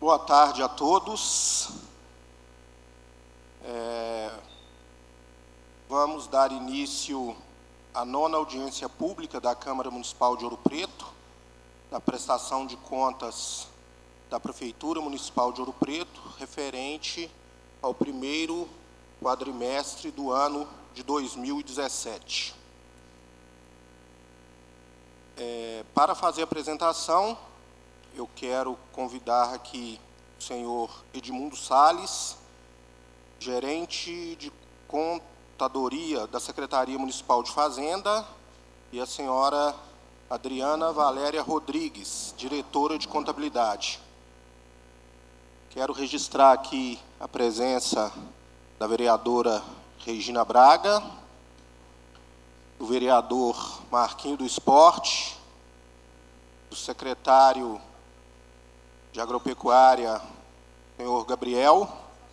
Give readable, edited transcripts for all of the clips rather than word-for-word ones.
Boa tarde a todos. Vamos dar início à 9ª audiência pública da Câmara Municipal de Ouro Preto, da prestação de contas da Prefeitura Municipal de Ouro Preto, referente ao primeiro quadrimestre do ano de 2017. Para fazer a apresentação, eu quero convidar aqui o senhor Edmundo Salles, gerente de contadoria da Secretaria Municipal de Fazenda, e a senhora Adriana Valéria Rodrigues, diretora de contabilidade. Quero registrar aqui a presença da vereadora Regina Braga, do vereador Marquinho do Esporte, do secretário de Agropecuária, senhor Gabriel,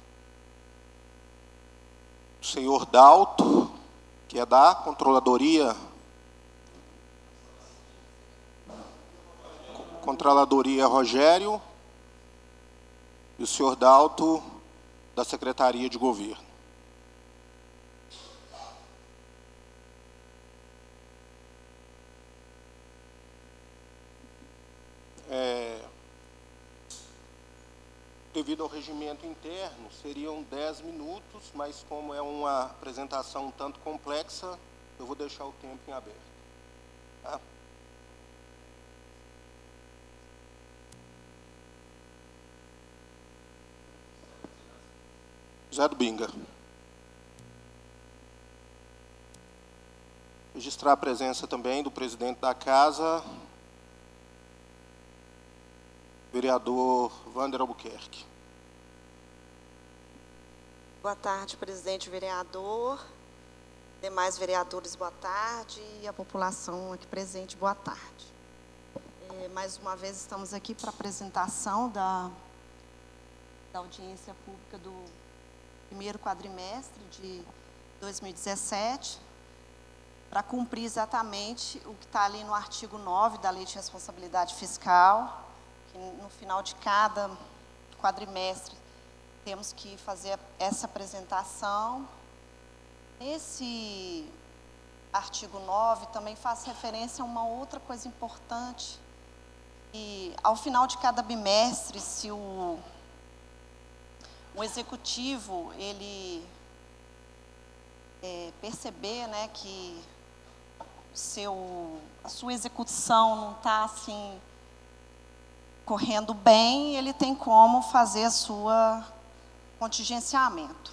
do senhor Dalto, que é da Controladoria Rogério, e o senhor Dalto, da Secretaria de Governo. Devido ao regimento interno, seriam 10 minutos, mas como é uma apresentação um tanto complexa, eu vou deixar o tempo em aberto. Tá? José do Binga. Registrar a presença também do presidente da Casa, vereador Wander Albuquerque. Boa tarde, presidente vereador, demais vereadores, boa tarde, e a população aqui presente, boa tarde. Mais uma vez estamos aqui para a apresentação da audiência pública do primeiro quadrimestre de 2017, para cumprir exatamente o que está ali no artigo 9 da Lei de Responsabilidade Fiscal, que no final de cada quadrimestre temos que fazer essa apresentação. Esse artigo 9 também faz referência a uma outra coisa importante, e ao final de cada bimestre, se o executivo ele perceber, né, que a sua execução não está assim correndo bem, ele tem como fazer a sua contingenciamento.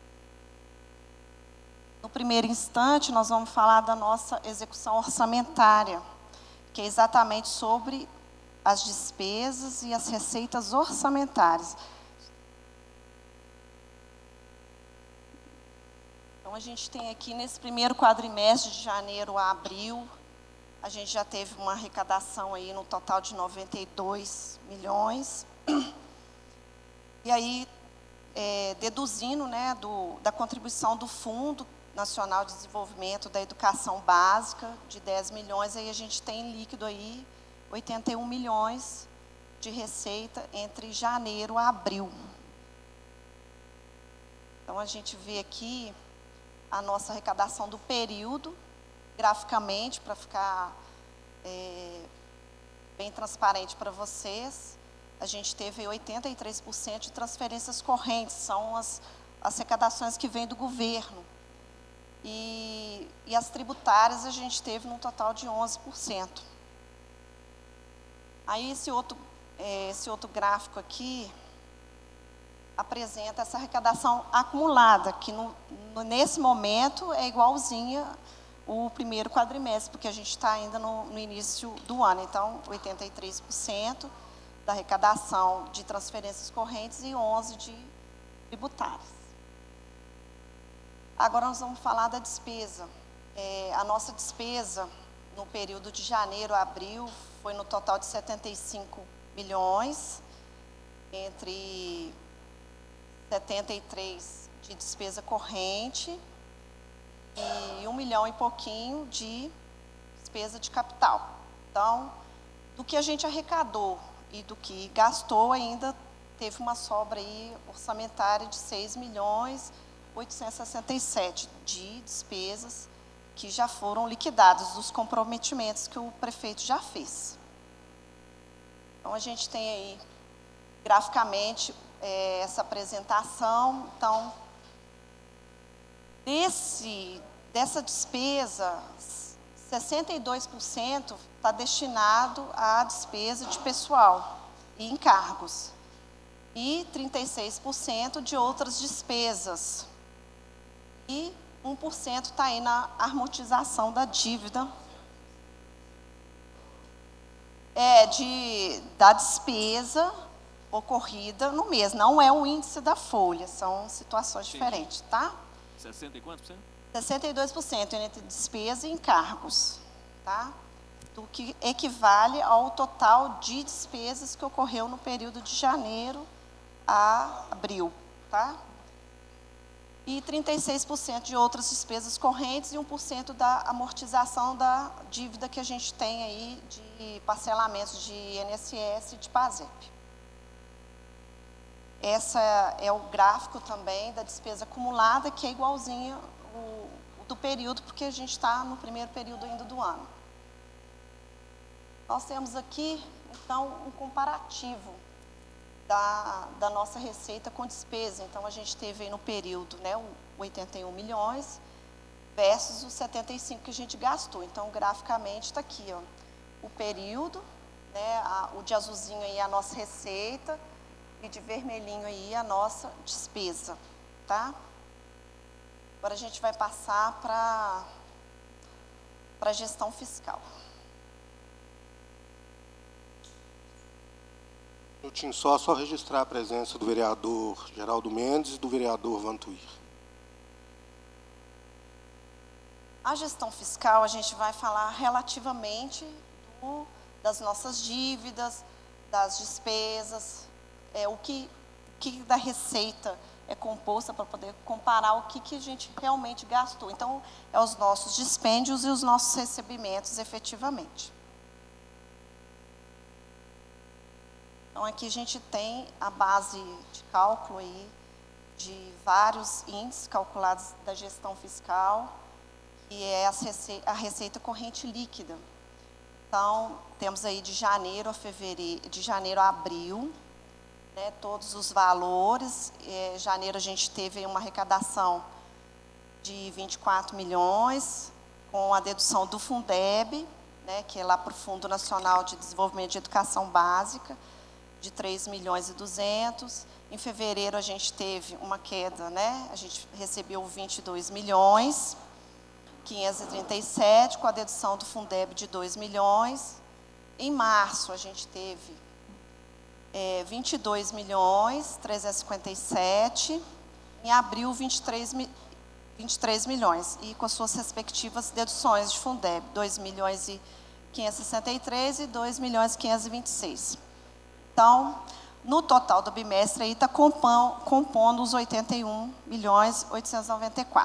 No primeiro instante, nós vamos falar da nossa execução orçamentária, que é exatamente sobre as despesas e as receitas orçamentárias. Então, a gente tem aqui, nesse primeiro quadrimestre, de janeiro a abril, a gente já teve uma arrecadação aí no total de 92 milhões. E aí, deduzindo, né, da contribuição do Fundo Nacional de Desenvolvimento da Educação Básica, de 10 milhões, aí a gente tem líquido aí 81 milhões de receita entre janeiro a abril. Então, a gente vê aqui a nossa arrecadação do período, graficamente, para ficar bem transparente para vocês. A gente teve 83% de transferências correntes, são as arrecadações que vêm do governo. E as tributárias a gente teve num total de 11%. Aí esse outro gráfico aqui apresenta essa arrecadação acumulada, que nesse momento é igualzinha o primeiro quadrimestre, porque a gente está ainda no início do ano. Então, 83% da arrecadação de transferências correntes e 11% de tributárias. Agora nós vamos falar da despesa. A nossa despesa no período de janeiro a abril foi no total de 75 milhões, entre 73 de despesa corrente e 1 milhão e pouquinho de despesa de capital. Então, do que a gente arrecadou e do que gastou, ainda teve uma sobra aí orçamentária de 6.867.000 de despesas que já foram liquidadas, dos comprometimentos que o prefeito já fez. Então, a gente tem aí, graficamente, essa apresentação. Então, dessa despesa, 62% está destinado à despesa de pessoal e encargos, e 36% de outras despesas, e 1% está aí na amortização da dívida, da despesa ocorrida no mês. Não é o índice da folha, são situações diferentes, tá? 60 e quantos por cento? 62% entre despesa e encargos, tá? Do que equivale ao total de despesas que ocorreu no período de janeiro a abril, tá? E 36% de outras despesas correntes e 1% da amortização da dívida que a gente tem aí de parcelamentos de INSS e de PASEP. Essa é o gráfico também da despesa acumulada, que é igualzinho o do período, porque a gente está no primeiro período ainda do ano. Nós temos aqui, então, um comparativo da nossa receita com despesa. Então, a gente teve aí no período, né, 81 milhões versus os 75 que a gente gastou. Então, graficamente, está aqui, ó, o período, né, o de azulzinho aí a nossa receita e de vermelhinho aí a nossa despesa, tá? Agora a gente vai passar para a gestão fiscal. Minutinho só registrar a presença do vereador Geraldo Mendes e do vereador Vantuir. A gestão fiscal, a gente vai falar relativamente das nossas dívidas, das despesas, o que da receita é composta, para poder comparar o que a gente realmente gastou. Então, é os nossos dispêndios e os nossos recebimentos, efetivamente. Então, aqui a gente tem a base de cálculo aí de vários índices calculados da gestão fiscal, que é a receita corrente líquida. Então, temos aí de janeiro a abril, né, todos os valores. Em janeiro a gente teve aí uma arrecadação de 24 milhões, com a dedução do Fundeb, né, que é lá para o Fundo Nacional de Desenvolvimento de Educação Básica, de 3.200.000. Em fevereiro a gente teve uma queda, né? A gente recebeu 22.537.000, com a dedução do Fundeb de 2 milhões. Em março a gente teve 22.357.000. Em abril 23 milhões, e com as suas respectivas deduções de Fundeb, 2.563.000 e 2.526.000. Então, no total do bimestre, aí está compondo os 81.894.000.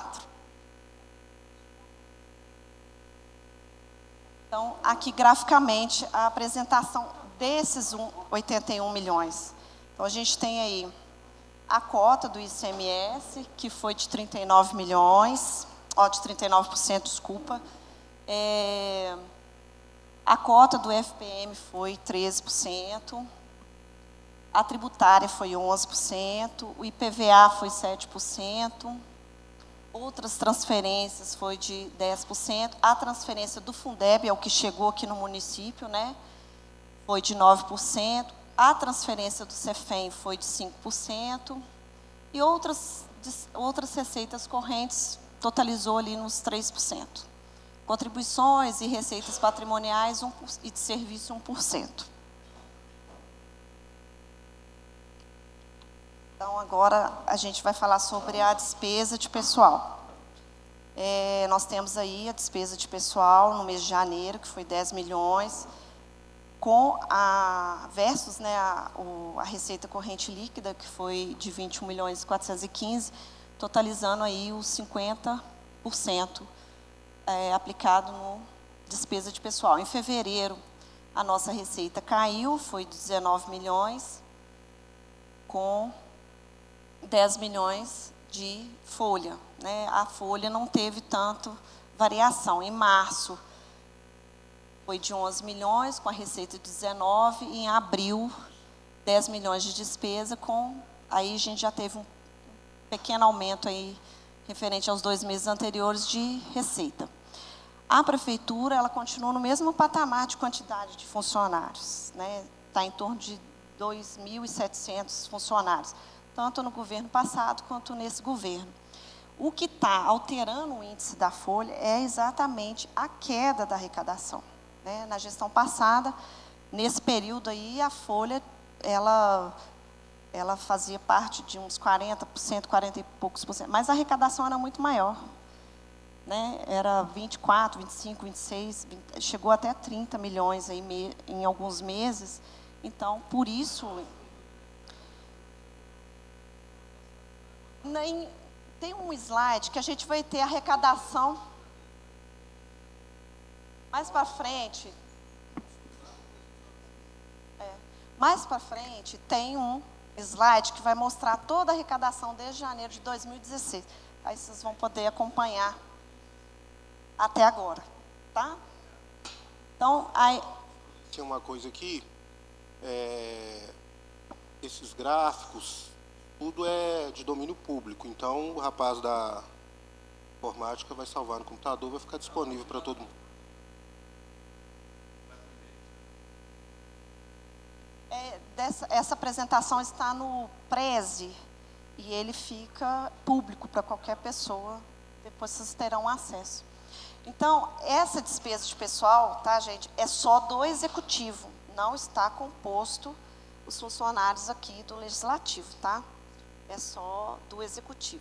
Então, aqui graficamente, a apresentação desses 81 milhões. Então, a gente tem aí a cota do ICMS, que foi de 39 milhões, de 39%, desculpa. A cota do FPM foi 13%. A tributária foi 11%, o IPVA foi 7%, outras transferências foi de 10%, a transferência do Fundeb, é o que chegou aqui no município, né, foi de 9%, a transferência do CEFEM foi de 5%, e outras receitas correntes totalizou ali nos 3%. Contribuições e receitas patrimoniais e de serviço 1%. Então, agora a gente vai falar sobre a despesa de pessoal. Nós temos aí a despesa de pessoal no mês de janeiro, que foi 10 milhões, versus, né, a receita corrente líquida, que foi de 21.415.000, totalizando aí os 50% aplicado no despesa de pessoal. Em fevereiro, a nossa receita caiu, foi de 19 milhões, com 10 milhões de folha, né? A folha não teve tanto variação. Em março, foi de 11 milhões, com a receita de 19, e em abril, 10 milhões de despesa, aí a gente já teve um pequeno aumento aí, referente aos 2 meses anteriores de receita. A prefeitura, ela continua no mesmo patamar de quantidade de funcionários, né? Está em torno de 2.700 funcionários, tanto no governo passado quanto nesse governo. O que está alterando o índice da folha é exatamente a queda da arrecadação, né? Na gestão passada, nesse período aí, a folha, ela fazia parte de uns 40%, 40 e poucos por cento, mas a arrecadação era muito maior, né? Era 24, 25, 26, 20, chegou até 30 milhões aí em alguns meses. Então, por isso, tem um slide que a gente vai ter arrecadação mais para frente. Mais para frente tem um slide que vai mostrar toda a arrecadação desde janeiro de 2016. Aí vocês vão poder acompanhar até agora, tá? Então, aí... Tem uma coisa aqui, esses gráficos, tudo é de domínio público, então o rapaz da informática vai salvar no computador, vai ficar disponível para todo mundo. Essa apresentação está no Prezi, e ele fica público para qualquer pessoa, depois vocês terão acesso. Então, essa despesa de pessoal, tá, gente, é só do executivo, não está composto os funcionários aqui do legislativo, tá? É só do executivo.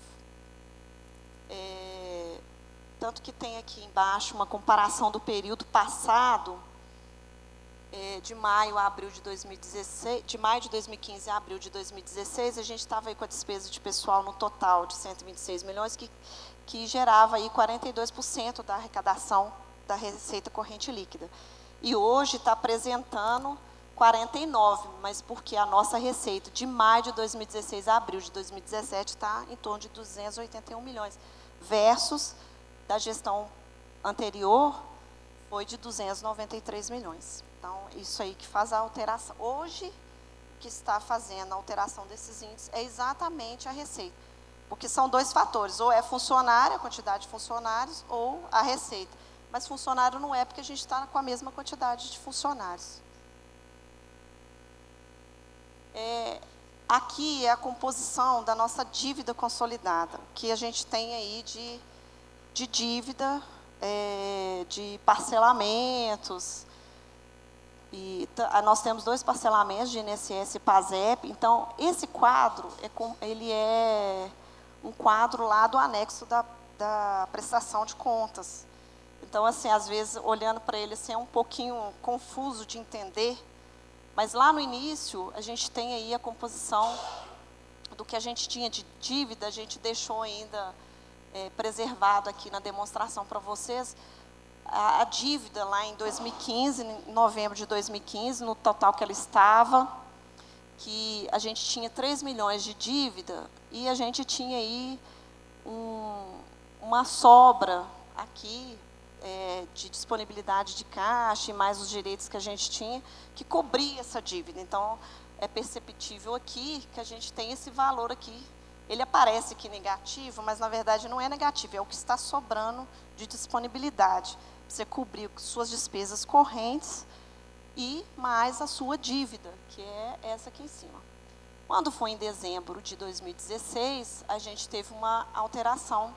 Tanto que tem aqui embaixo uma comparação do período passado, de maio a abril de 2016, de maio de 2015 a abril de 2016, a gente estava aí com a despesa de pessoal no total de 126 milhões, que gerava aí 42% da arrecadação da receita corrente líquida. E hoje está apresentando 49, mas porque a nossa receita de maio de 2016 a abril de 2017 está em torno de 281 milhões, versus da gestão anterior foi de 293 milhões. Então, isso aí que faz a alteração. Hoje, o que está fazendo a alteração desses índices é exatamente a receita. Porque são dois fatores, ou é funcionário, a quantidade de funcionários, ou a receita. Mas funcionário não é, porque a gente está com a mesma quantidade de funcionários. Aqui é a composição da nossa dívida consolidada, que a gente tem aí de dívida, de parcelamentos. E nós temos 2 parcelamentos de INSS e PASEP. Então, esse quadro, ele é um quadro lá do anexo da prestação de contas. Então, assim, às vezes, olhando para ele, assim, é um pouquinho confuso de entender, mas lá no início, a gente tem aí a composição do que a gente tinha de dívida, a gente deixou ainda preservado aqui na demonstração para vocês. A dívida lá em 2015, em novembro de 2015, no total que ela estava, que a gente tinha 3 milhões de dívida, e a gente tinha aí uma sobra aqui de disponibilidade de caixa, e mais os direitos que a gente tinha, que cobria essa dívida. Então, é perceptível aqui que a gente tem esse valor aqui. Ele aparece aqui negativo, mas, na verdade, não é negativo, é o que está sobrando de disponibilidade. Você cobrir suas despesas correntes e mais a sua dívida, que é essa aqui em cima. Quando foi em dezembro de 2016, a gente teve uma alteração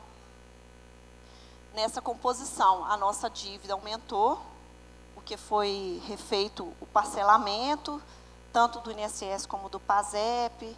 nessa composição. A nossa dívida aumentou, porque foi refeito o parcelamento, tanto do INSS como do PASEP,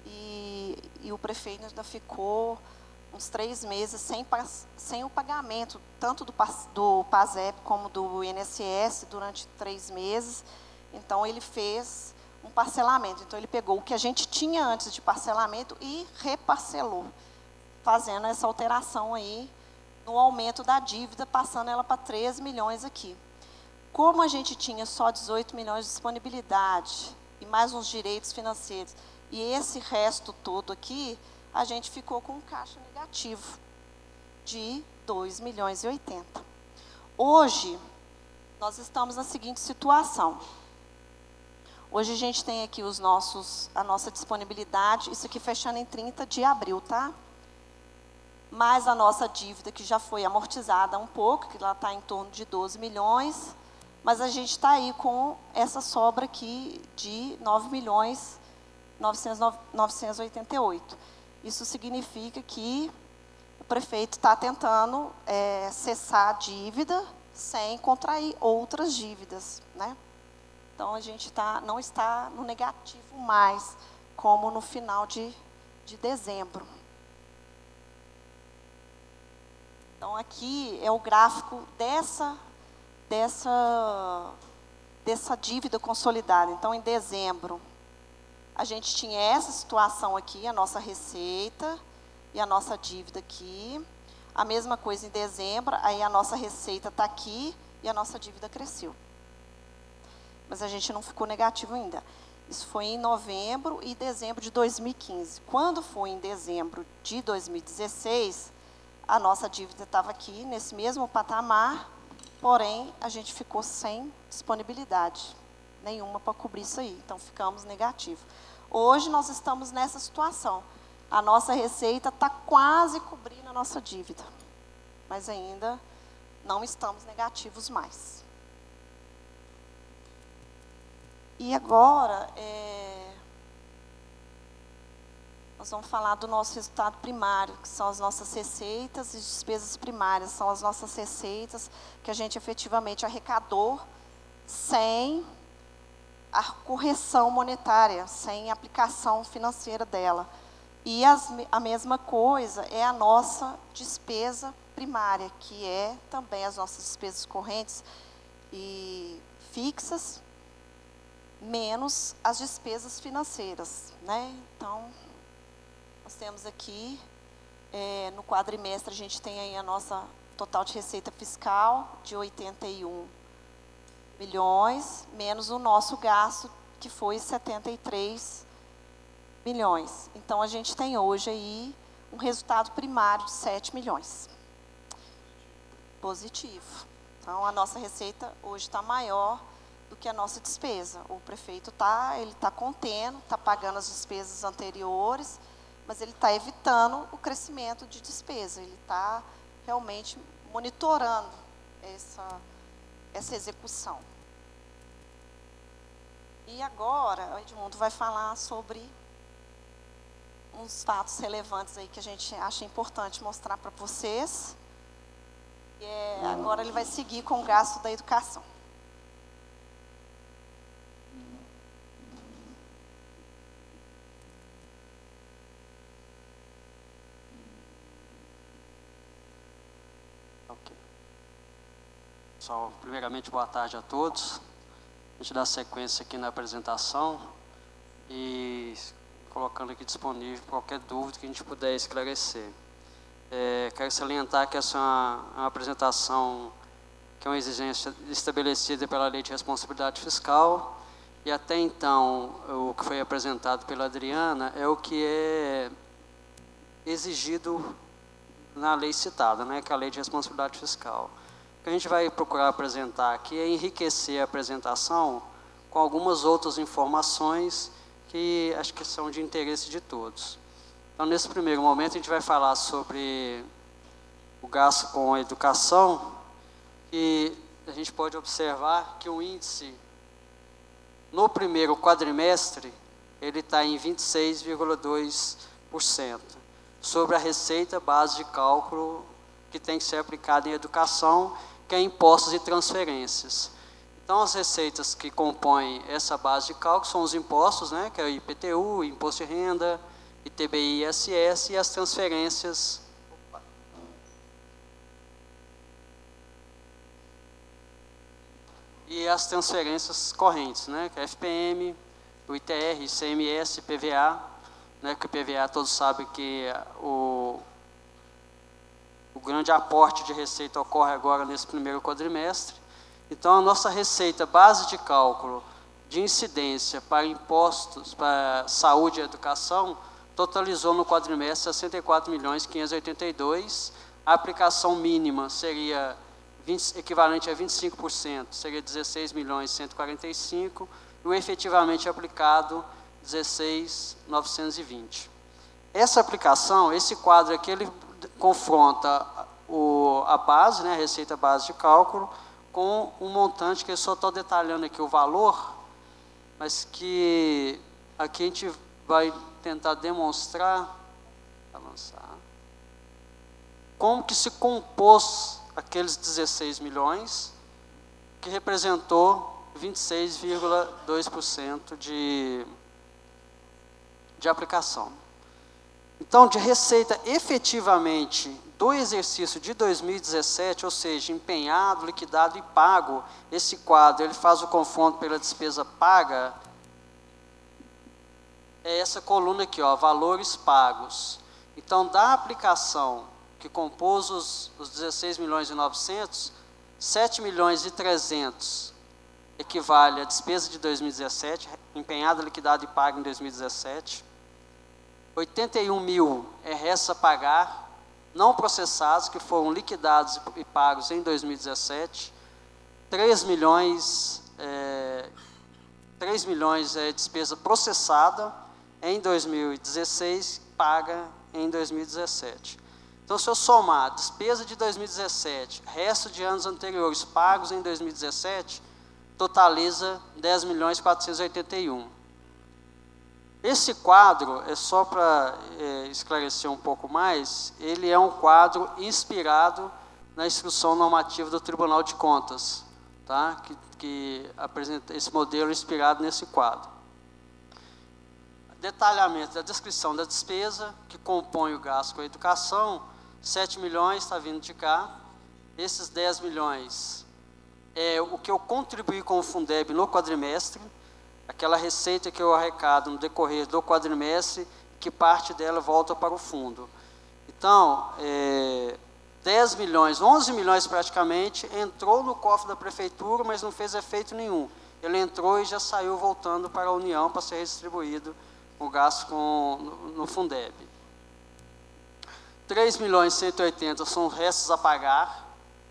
e o prefeito ainda ficou uns 3 meses sem o pagamento, tanto do PASEP como do INSS, durante 3 meses. Então, ele fez um parcelamento. Então, ele pegou o que a gente tinha antes de parcelamento e reparcelou, fazendo essa alteração aí no aumento da dívida, passando ela para 13 milhões aqui. Como a gente tinha só 18 milhões de disponibilidade, e mais uns direitos financeiros, E esse resto todo aqui, a gente ficou com um caixa negativo de 2.080.000. Hoje, nós estamos na seguinte situação. Hoje a gente tem aqui a nossa disponibilidade, isso aqui fechando em 30 de abril, tá? Mais a nossa dívida, que já foi amortizada um pouco, que ela está em torno de 12 milhões, mas a gente está aí com essa sobra aqui de 9.988.000. Isso significa que o prefeito está tentando cessar a dívida sem contrair outras dívidas, né? Então, a gente não está no negativo mais, como no final de dezembro. Então, aqui é o gráfico dessa dívida consolidada. Então, em dezembro, a gente tinha essa situação aqui, a nossa receita e a nossa dívida aqui. A mesma coisa em dezembro, aí a nossa receita está aqui e a nossa dívida cresceu. Mas a gente não ficou negativo ainda. Isso foi em novembro e dezembro de 2015. Quando foi em dezembro de 2016, a nossa dívida estava aqui, nesse mesmo patamar, porém, a gente ficou sem disponibilidade nenhuma para cobrir isso aí. Então, ficamos negativos. Hoje, nós estamos nessa situação. A nossa receita está quase cobrindo a nossa dívida, mas ainda não estamos negativos mais. E agora, nós vamos falar do nosso resultado primário, que são as nossas receitas e despesas primárias. São as nossas receitas que a gente efetivamente arrecadou sem a correção monetária, sem a aplicação financeira dela. E a mesma coisa é a nossa despesa primária, que é também as nossas despesas correntes e fixas, menos as despesas financeiras, né? Então, nós temos aqui, no quadrimestre, a gente tem aí a nossa total de receita fiscal de 81 milhões, menos o nosso gasto, que foi 73 milhões. Então, a gente tem hoje aí um resultado primário de 7 milhões. Positivo. Então, a nossa receita hoje está maior do que a nossa despesa. O prefeito está contendo, está pagando as despesas anteriores, mas ele está evitando o crescimento de despesa. Ele está realmente monitorando essa execução. E agora, o Edmundo vai falar sobre uns fatos relevantes aí que a gente acha importante mostrar para vocês. Agora ele vai seguir com o gasto da educação. Pessoal, primeiramente, boa tarde a todos. A gente dá sequência aqui na apresentação e colocando aqui disponível qualquer dúvida que a gente puder esclarecer. Quero salientar que essa é uma apresentação que é uma exigência estabelecida pela Lei de Responsabilidade Fiscal, e até então o que foi apresentado pela Adriana é o que é exigido na lei citada, né, que é a Lei de Responsabilidade Fiscal. O que a gente vai procurar apresentar aqui é enriquecer a apresentação com algumas outras informações que acho que são de interesse de todos. Então, nesse primeiro momento, a gente vai falar sobre o gasto com a educação, e a gente pode observar que o índice, no primeiro quadrimestre, ele está em 26,2%, sobre a receita base de cálculo que tem que ser aplicada em educação, que é impostos e transferências. Então, as receitas que compõem essa base de cálculo são os impostos, né, que é o IPTU, Imposto de Renda, ITBI, ISS, e as transferências. E as transferências correntes, né, que é FPM, o ITR, ICMS, PVA, né, que o PVA todos sabem que o grande aporte de receita ocorre agora nesse primeiro quadrimestre. Então, a nossa receita base de cálculo de incidência para impostos, para saúde e educação, totalizou no quadrimestre 64.582.000. A aplicação mínima seria equivalente a 25%, seria 16.145.000, e o efetivamente aplicado, 16.920. Essa aplicação, esse quadro aqui, ele confronta a base, né, a receita base de cálculo, com um montante, que eu só estou detalhando aqui o valor, mas que aqui a gente vai tentar demonstrar, avançar, como que se compôs aqueles 16 milhões, que representou 26,2% de aplicação. Então, de receita efetivamente do exercício de 2017, ou seja, empenhado, liquidado e pago, esse quadro ele faz o confronto pela despesa paga, é essa coluna aqui, ó, valores pagos. Então, da aplicação que compôs os 16.900.000, 7.300.000 equivale à despesa de 2017, empenhado, liquidado e pago em 2017. 81.000 é restos a pagar, não processados, que foram liquidados e pagos em 2017. 3 milhões é despesa processada em 2016, paga em 2017. Então, se eu somar despesa de 2017, resto de anos anteriores pagos em 2017, totaliza 10.481.000. Esse quadro, é só para esclarecer um pouco mais, ele é um quadro inspirado na instrução normativa do Tribunal de Contas, tá? que apresenta esse modelo inspirado nesse quadro. Detalhamento da descrição da despesa, que compõe o gasto com a educação, 7 milhões está vindo de cá, esses 10 milhões é o que eu contribuí com o Fundeb no quadrimestre, aquela receita que eu arrecado no decorrer do quadrimestre, que parte dela volta para o fundo. Então, 10 milhões, 11 milhões praticamente, entrou no cofre da prefeitura, mas não fez efeito nenhum. Ele entrou e já saiu voltando para a União para ser redistribuído o gasto no Fundeb. 3.180.000 são restos a pagar,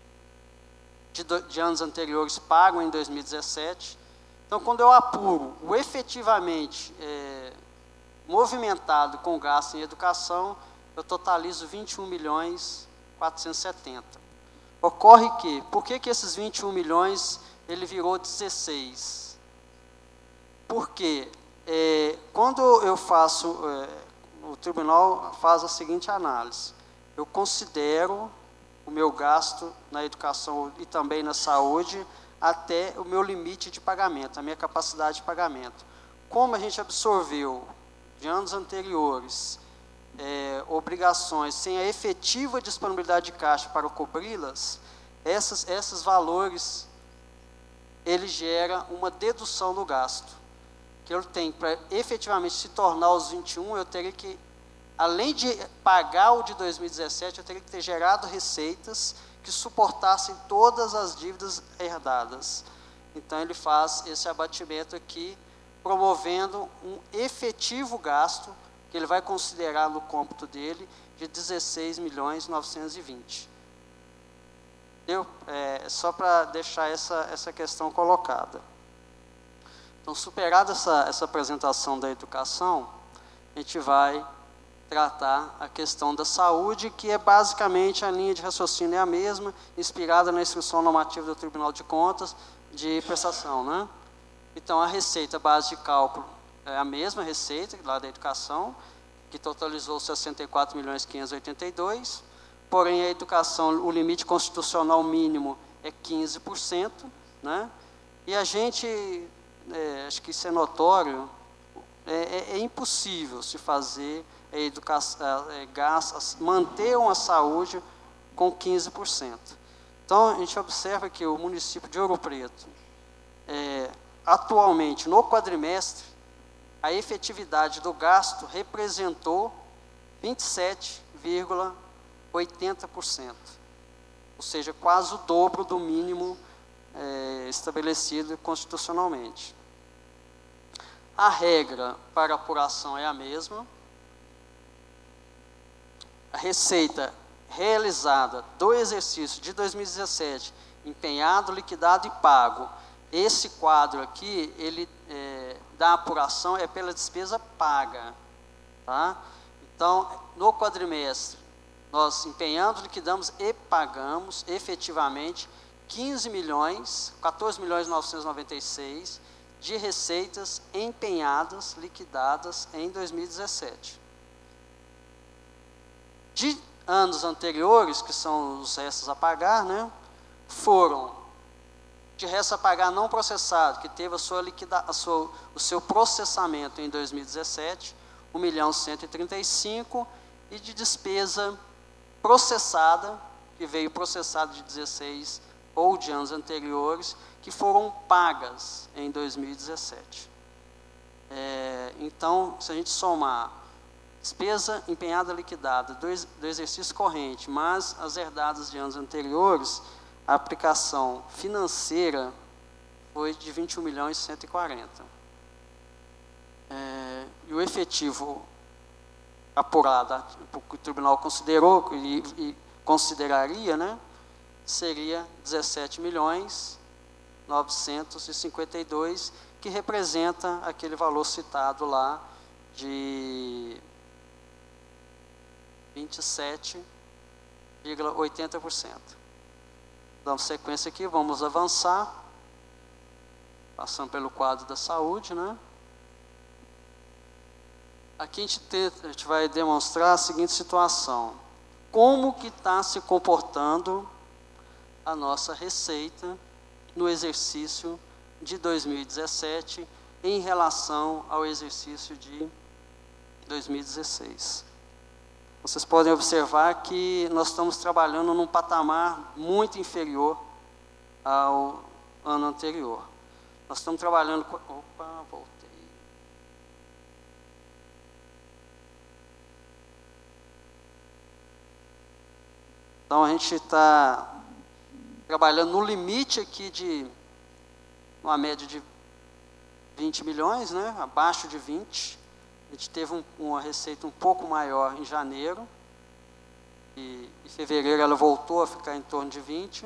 de anos anteriores pago em 2017. Então, quando eu apuro o efetivamente movimentado com gasto em educação, eu totalizo 21.470.000. Ocorre que, por que esses 21 milhões ele virou 16? Porque quando eu faço, o tribunal faz a seguinte análise: eu considero o meu gasto na educação e também na saúde até o meu limite de pagamento, a minha capacidade de pagamento. Como a gente absorveu de anos anteriores obrigações sem a efetiva disponibilidade de caixa para cobri-las, esses valores, ele gera uma dedução do gasto, que eu tenho para efetivamente se tornar os 21, eu teria que, além de pagar o de 2017, eu teria que ter gerado receitas que suportassem todas as dívidas herdadas. Então, ele faz esse abatimento aqui, promovendo um efetivo gasto, que ele vai considerar no cômputo dele, de 16.920.000. Deu? Só para deixar essa questão colocada. Então, superada essa apresentação da educação, a gente vai tratar a questão da saúde, que é basicamente a linha de raciocínio é a mesma, inspirada na instrução normativa do Tribunal de Contas de prestação, né? Então, a receita base de cálculo é a mesma receita lá da educação, que totalizou 64.582.000, porém a educação, o limite constitucional mínimo é 15%, né? E a gente, acho que isso é notório, é impossível se fazer manter uma saúde com 15%. Então, a gente observa que o município de Ouro Preto, atualmente, no quadrimestre, a efetividade do gasto representou 27,80%, ou seja, quase o dobro do mínimo estabelecido constitucionalmente. A regra para apuração é a mesma. A receita realizada do exercício de 2017, empenhado, liquidado e pago. Esse quadro aqui, ele da apuração é pela despesa paga. Tá? Então, no quadrimestre, nós empenhamos, liquidamos e pagamos efetivamente 14.996.000 de receitas empenhadas, liquidadas em 2017. De anos anteriores, que são os restos a pagar, né, foram de resto a pagar não processado, que teve o seu processamento em 2017, 1.135.000, e de despesa processada, que veio processada de 16 ou de anos anteriores, que foram pagas em 2017. Então, se a gente somar despesa empenhada liquidada do exercício corrente, mas as herdadas de anos anteriores, a aplicação financeira foi de 21.140.000. E o efetivo apurado, que o tribunal considerou e consideraria, né, seria 17.952.000, que representa aquele valor citado lá de 27,80%. Damos sequência aqui, vamos avançar, passando pelo quadro da saúde, né? Aqui a gente vai demonstrar a seguinte situação: como que está se comportando a nossa receita no exercício de 2017 em relação ao exercício de 2016. Vocês podem observar que nós estamos trabalhando num patamar muito inferior ao ano anterior. Nós estamos trabalhando com... Opa, voltei. Então, a gente está trabalhando no limite aqui de uma média de 20 milhões, né? Abaixo de 20. A gente teve uma receita um pouco maior em janeiro, e em fevereiro ela voltou a ficar em torno de 20.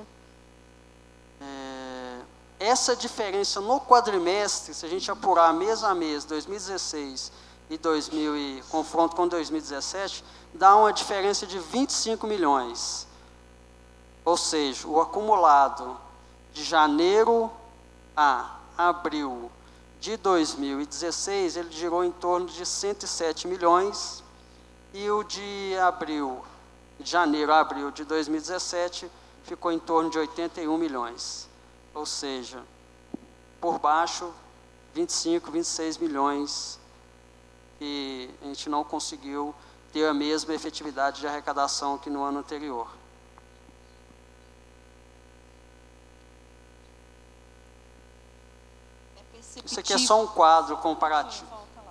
Essa diferença no quadrimestre, se a gente apurar mês a mês, 2016 e confronto com 2017, dá uma diferença de 25 milhões. Ou seja, o acumulado de janeiro a abril de 2016, ele girou em torno de 107 milhões, e o de janeiro a abril de 2017, ficou em torno de 81 milhões. Ou seja, por baixo, 25, 26 milhões, e a gente não conseguiu ter a mesma efetividade de arrecadação que no ano anterior. Isso aqui é só um quadro comparativo.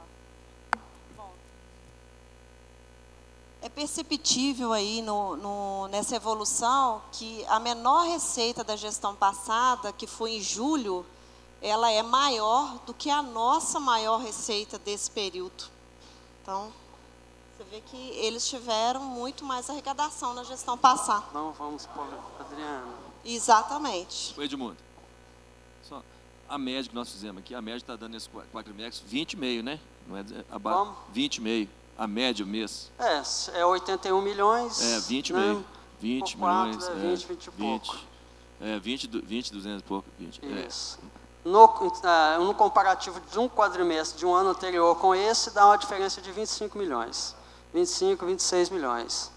É perceptível aí nessa evolução que a menor receita da gestão passada, que foi em julho, ela é maior do que a nossa maior receita desse período. Então, você vê que eles tiveram muito mais arrecadação na gestão passada. Não, vamos por Adriana. Exatamente. O Edmundo, só a média que nós fizemos aqui, a média está dando nesse quadrimestre 20,5, né? Não é abaixo, 20,5. A média, o mês. É 81 milhões. 20 né? meio. 20 milhões. 20 e pouco. 20, 200 e pouco. 20. Isso. No comparativo de um quadrimestre de um ano anterior com esse, dá uma diferença de 25 milhões. 25, 26 milhões.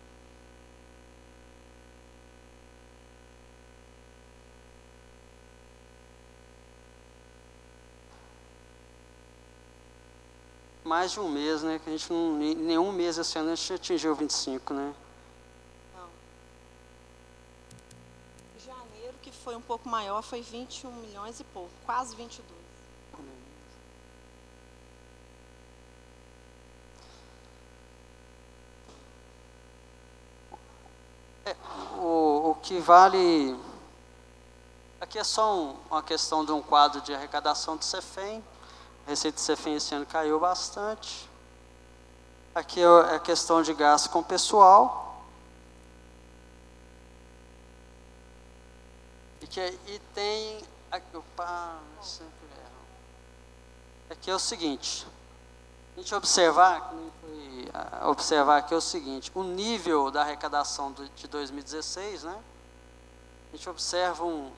Mais de um mês, né? Que a gente não, nenhum mês esse ano a gente atingiu 25, né? Não. Janeiro, que foi um pouco maior, foi 21 milhões e pouco, quase 22. O que vale... Aqui é só uma questão de um quadro de arrecadação do CEFEM. A receita de CEFIM esse ano caiu bastante. Aqui é a questão de gasto com pessoal. E tem... Aqui é o seguinte. A gente observar aqui é o seguinte. O nível da arrecadação de 2016, né? A gente observa um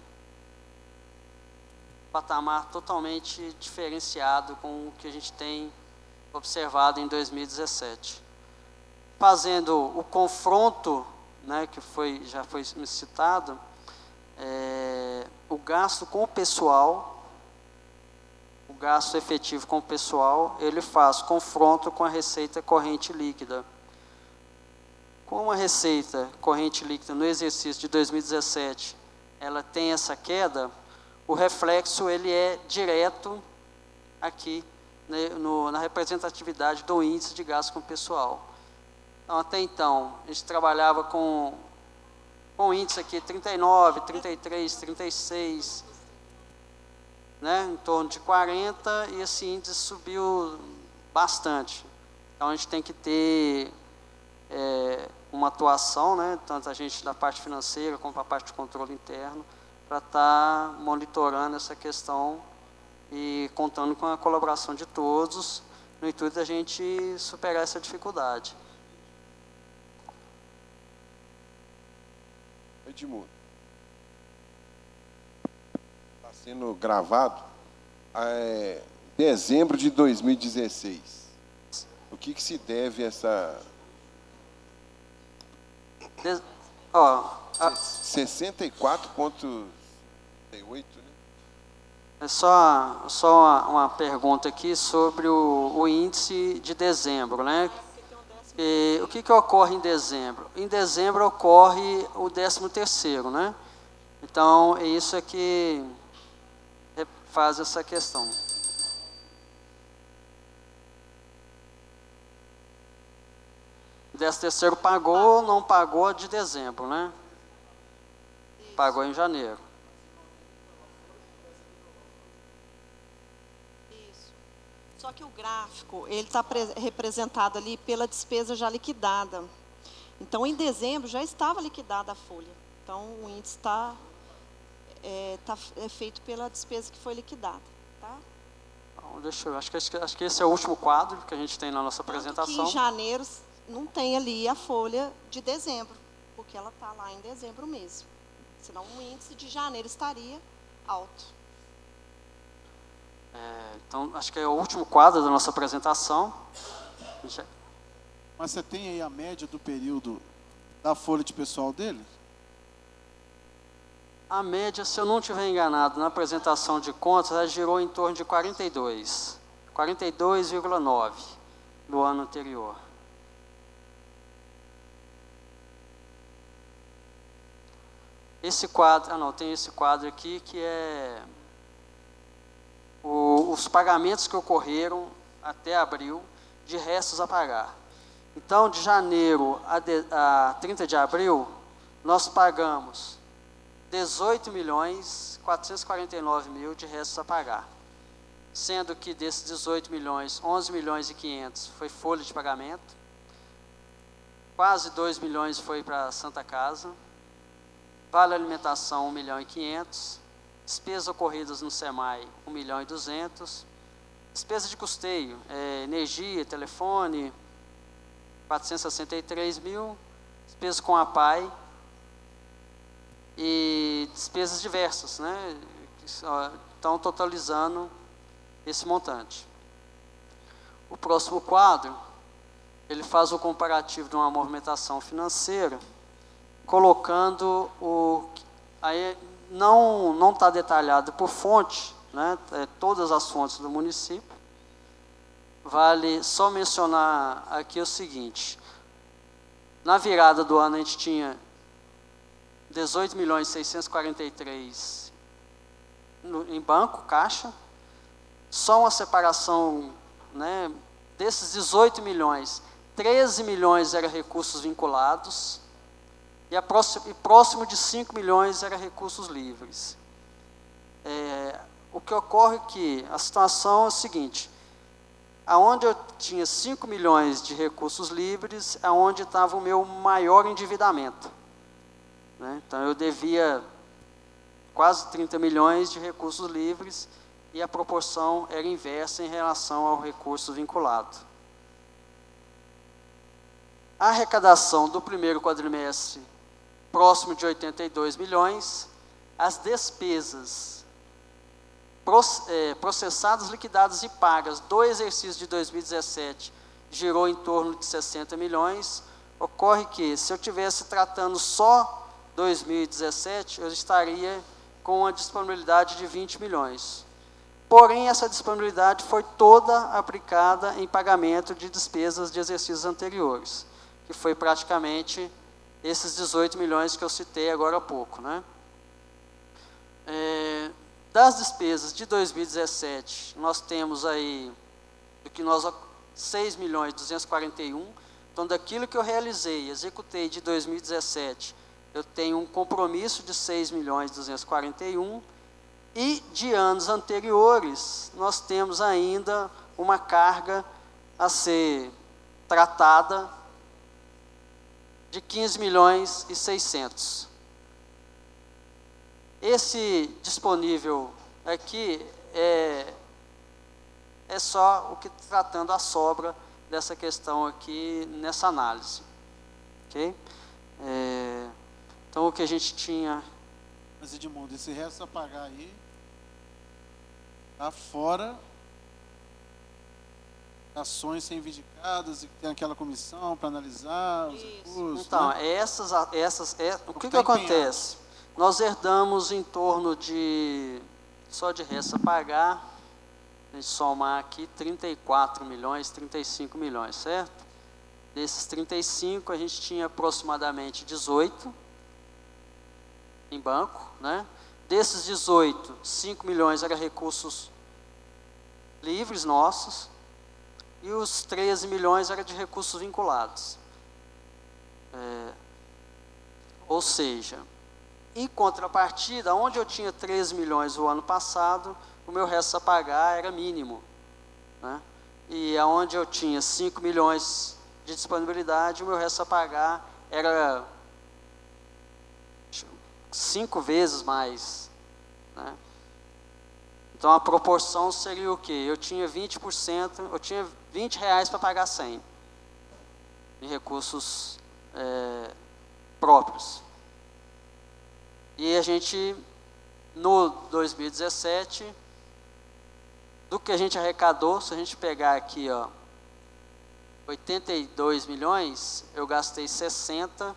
patamar totalmente diferenciado com o que a gente tem observado em 2017. Fazendo o confronto, né, que já foi citado, o gasto com o pessoal, o gasto efetivo com o pessoal, ele faz confronto com a receita corrente líquida. Como a receita corrente líquida no exercício de 2017, ela tem essa queda, o reflexo ele é direto aqui, né, na representatividade do índice de gasto com pessoal. Então, até então, a gente trabalhava com índice aqui 39, 33, 36, né, em torno de 40, e esse índice subiu bastante. Então, a gente tem que ter uma atuação, né, tanto a gente da parte financeira como a parte de controle interno, para estar monitorando essa questão e contando com a colaboração de todos, no intuito da gente superar essa dificuldade. Edmundo, está sendo gravado dezembro de 2016. O que se deve a essa... 64,8, né? É só uma pergunta aqui sobre o índice de dezembro, né? O que ocorre em dezembro? Em dezembro ocorre o 13º, né? Então, é isso que faz essa questão. O 13º pagou, não pagou de dezembro, né? Pagou em janeiro. Isso. Só que o gráfico, ele está representado ali pela despesa já liquidada. Então, em dezembro, já estava liquidada a folha. Então, o índice está feito pela despesa que foi liquidada. Tá? Então, deixa eu, acho que esse é o último quadro que a gente tem na nossa apresentação. Tanto que em janeiro não tem ali a folha de dezembro, porque ela está lá em dezembro mesmo. Senão o índice de janeiro estaria alto. Então, acho que é o último quadro da nossa apresentação. Mas você tem aí a média do período da folha de pessoal dele? A média, se eu não estiver enganado, na apresentação de contas, ela girou em torno de 42,9 do ano anterior. Esse quadro, tem esse quadro aqui que é os pagamentos que ocorreram até abril de restos a pagar. Então, de janeiro a 30 de abril, nós pagamos 18.449.000 de restos a pagar. Sendo que desses 18 milhões, 11.500.000 foi folha de pagamento, quase 2 milhões foi para a Santa Casa, vale alimentação 1.500.000, despesas ocorridas no SEMAI 1.200.000, despesa de custeio, energia, telefone, 463.000, despesas com a PAI e despesas diversas, né? Estão totalizando esse montante. O próximo quadro, ele faz o comparativo de uma movimentação financeira, colocando aí não está detalhado por fonte, né? Todas as fontes do município. Vale só mencionar aqui o seguinte: na virada do ano a gente tinha 18.643.000 em banco, caixa, só uma separação, né, desses 18 milhões, 13 milhões eram recursos vinculados, e próximo de 5 milhões eram recursos livres. o que ocorre é que a situação é a seguinte: aonde eu tinha 5 milhões de recursos livres, é onde estava o meu maior endividamento, né? Então, eu devia quase 30 milhões de recursos livres e a proporção era inversa em relação ao recurso vinculado. A arrecadação do primeiro quadrimestre, próximo de 82 milhões, as despesas processadas, liquidadas e pagas do exercício de 2017 girou em torno de 60 milhões. Ocorre que, se eu estivesse tratando só 2017, eu estaria com uma disponibilidade de 20 milhões. Porém, essa disponibilidade foi toda aplicada em pagamento de despesas de exercícios anteriores, que foi praticamente esses 18 milhões que eu citei agora há pouco, né? Das despesas de 2017, nós temos aí, 6 milhões 241, então daquilo que eu realizei, executei de 2017, eu tenho um compromisso de 6 milhões 241, e de anos anteriores, nós temos ainda uma carga a ser tratada de 15 milhões e 600. Esse disponível aqui é só o que tratando a sobra dessa questão aqui nessa análise. Ok? Então, o que a gente tinha... Mas, Edmundo, esse resto a pagar aí está fora ações reivindicadas e que tem aquela comissão para analisar os recursos. Então, né? o que acontece? Nós herdamos em torno de, só de resto a pagar, a gente somar aqui 34 milhões, 35 milhões, certo? Desses 35, a gente tinha aproximadamente 18 em banco, né? Desses 18, 5 milhões eram recursos livres nossos, e os 13 milhões eram de recursos vinculados. Ou seja, em contrapartida, onde eu tinha 13 milhões o ano passado, o meu resto a pagar era mínimo, né? E onde eu tinha 5 milhões de disponibilidade, o meu resto a pagar era 5 vezes mais, né? Então, a proporção seria o quê? Eu tinha 20%, eu tinha R$20 para pagar 100 em recursos próprios. E a gente, no 2017, do que a gente arrecadou, se a gente pegar aqui, 82 milhões, eu gastei 60,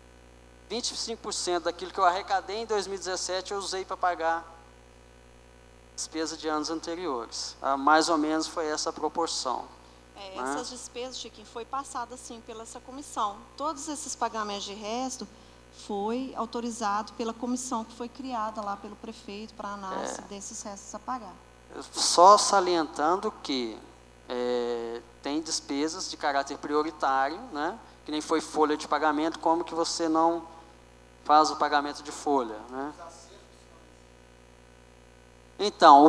25% daquilo que eu arrecadei em 2017 eu usei para pagar despesa de anos anteriores. Mais ou menos foi essa a proporção. Essas despesas, Chiquinho, foi passada sim pela essa comissão. Todos esses pagamentos de resto foi autorizado pela comissão que foi criada lá pelo prefeito para análise desses restos a pagar. Só salientando que tem despesas de caráter prioritário, né? Que nem foi folha de pagamento, como que você não faz o pagamento de folha, né? Então,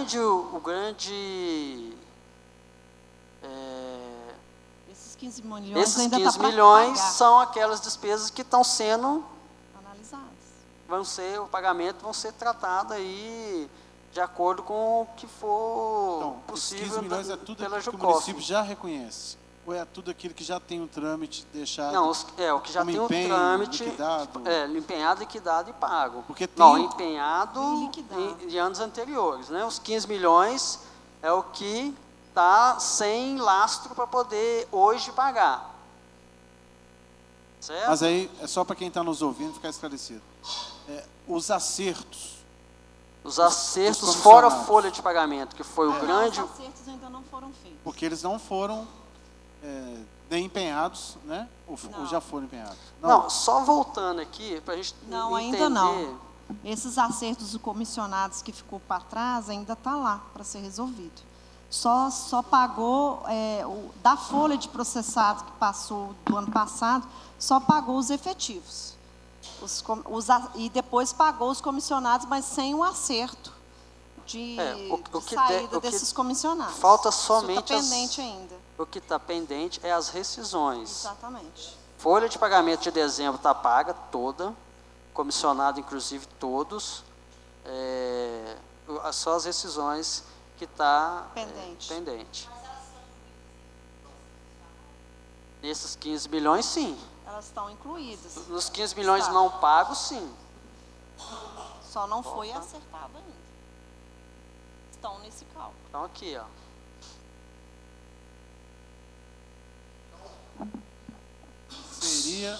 esses 15 milhões, esses 15 milhões são aquelas despesas que estão sendo analisadas. O pagamento vão ser tratado aí de acordo com o que for então, possível. 15 milhões é tudo pela aquilo que o município já reconhece? Ou é tudo aquilo que já tem um trâmite deixado? Não, o que já tem um trâmite liquidado? Empenhado, liquidado e pago. Porque tem... Não, empenhado de anos anteriores, né? Os 15 milhões é o que está sem lastro para poder hoje pagar. Certo? Mas aí, é só para quem está nos ouvindo ficar esclarecido. Os acertos. Os acertos fora a folha de pagamento, que foi o grande... Os acertos ainda não foram feitos. Porque eles não foram nem empenhados, né? Ou já foram empenhados? Não, só voltando aqui, para a gente entender... Não, ainda não. Esses acertos comissionados que ficou para trás ainda está lá para ser resolvido. Só pagou, da folha de processado que passou do ano passado, só pagou os efetivos. E depois pagou os comissionados, mas sem um acerto de que saída desses comissionados. Falta somente Isso está pendente ainda. O que está pendente é as rescisões. Exatamente. Folha de pagamento de dezembro está paga toda, comissionado inclusive todos, só as rescisões que está pendente. Nesses 15 milhões, sim. Elas estão incluídas. Nos 15 milhões não pagos, sim. Só não foi acertado ainda. Estão nesse cálculo. Então aqui, ó. Seria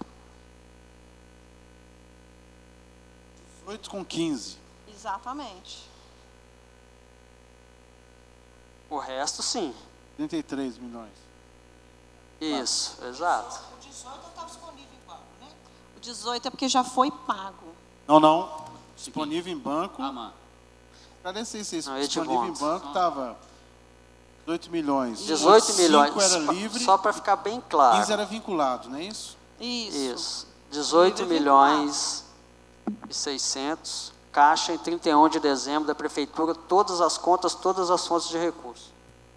18 com 15. Exatamente. O resto, sim. 33 milhões. Isso, exato. O 18 estava disponível em banco, né? O 18 é porque já foi pago. Não. Disponível em banco. Mano. Cadê esse Não, disponível em banco? Estava 18 milhões. 18 milhões. 5 era livre. Só para ficar bem claro. 15 era vinculado, não é isso? Isso. 18 milhões e 600. Caixa em 31 de dezembro da Prefeitura, todas as contas, todas as fontes de recursos.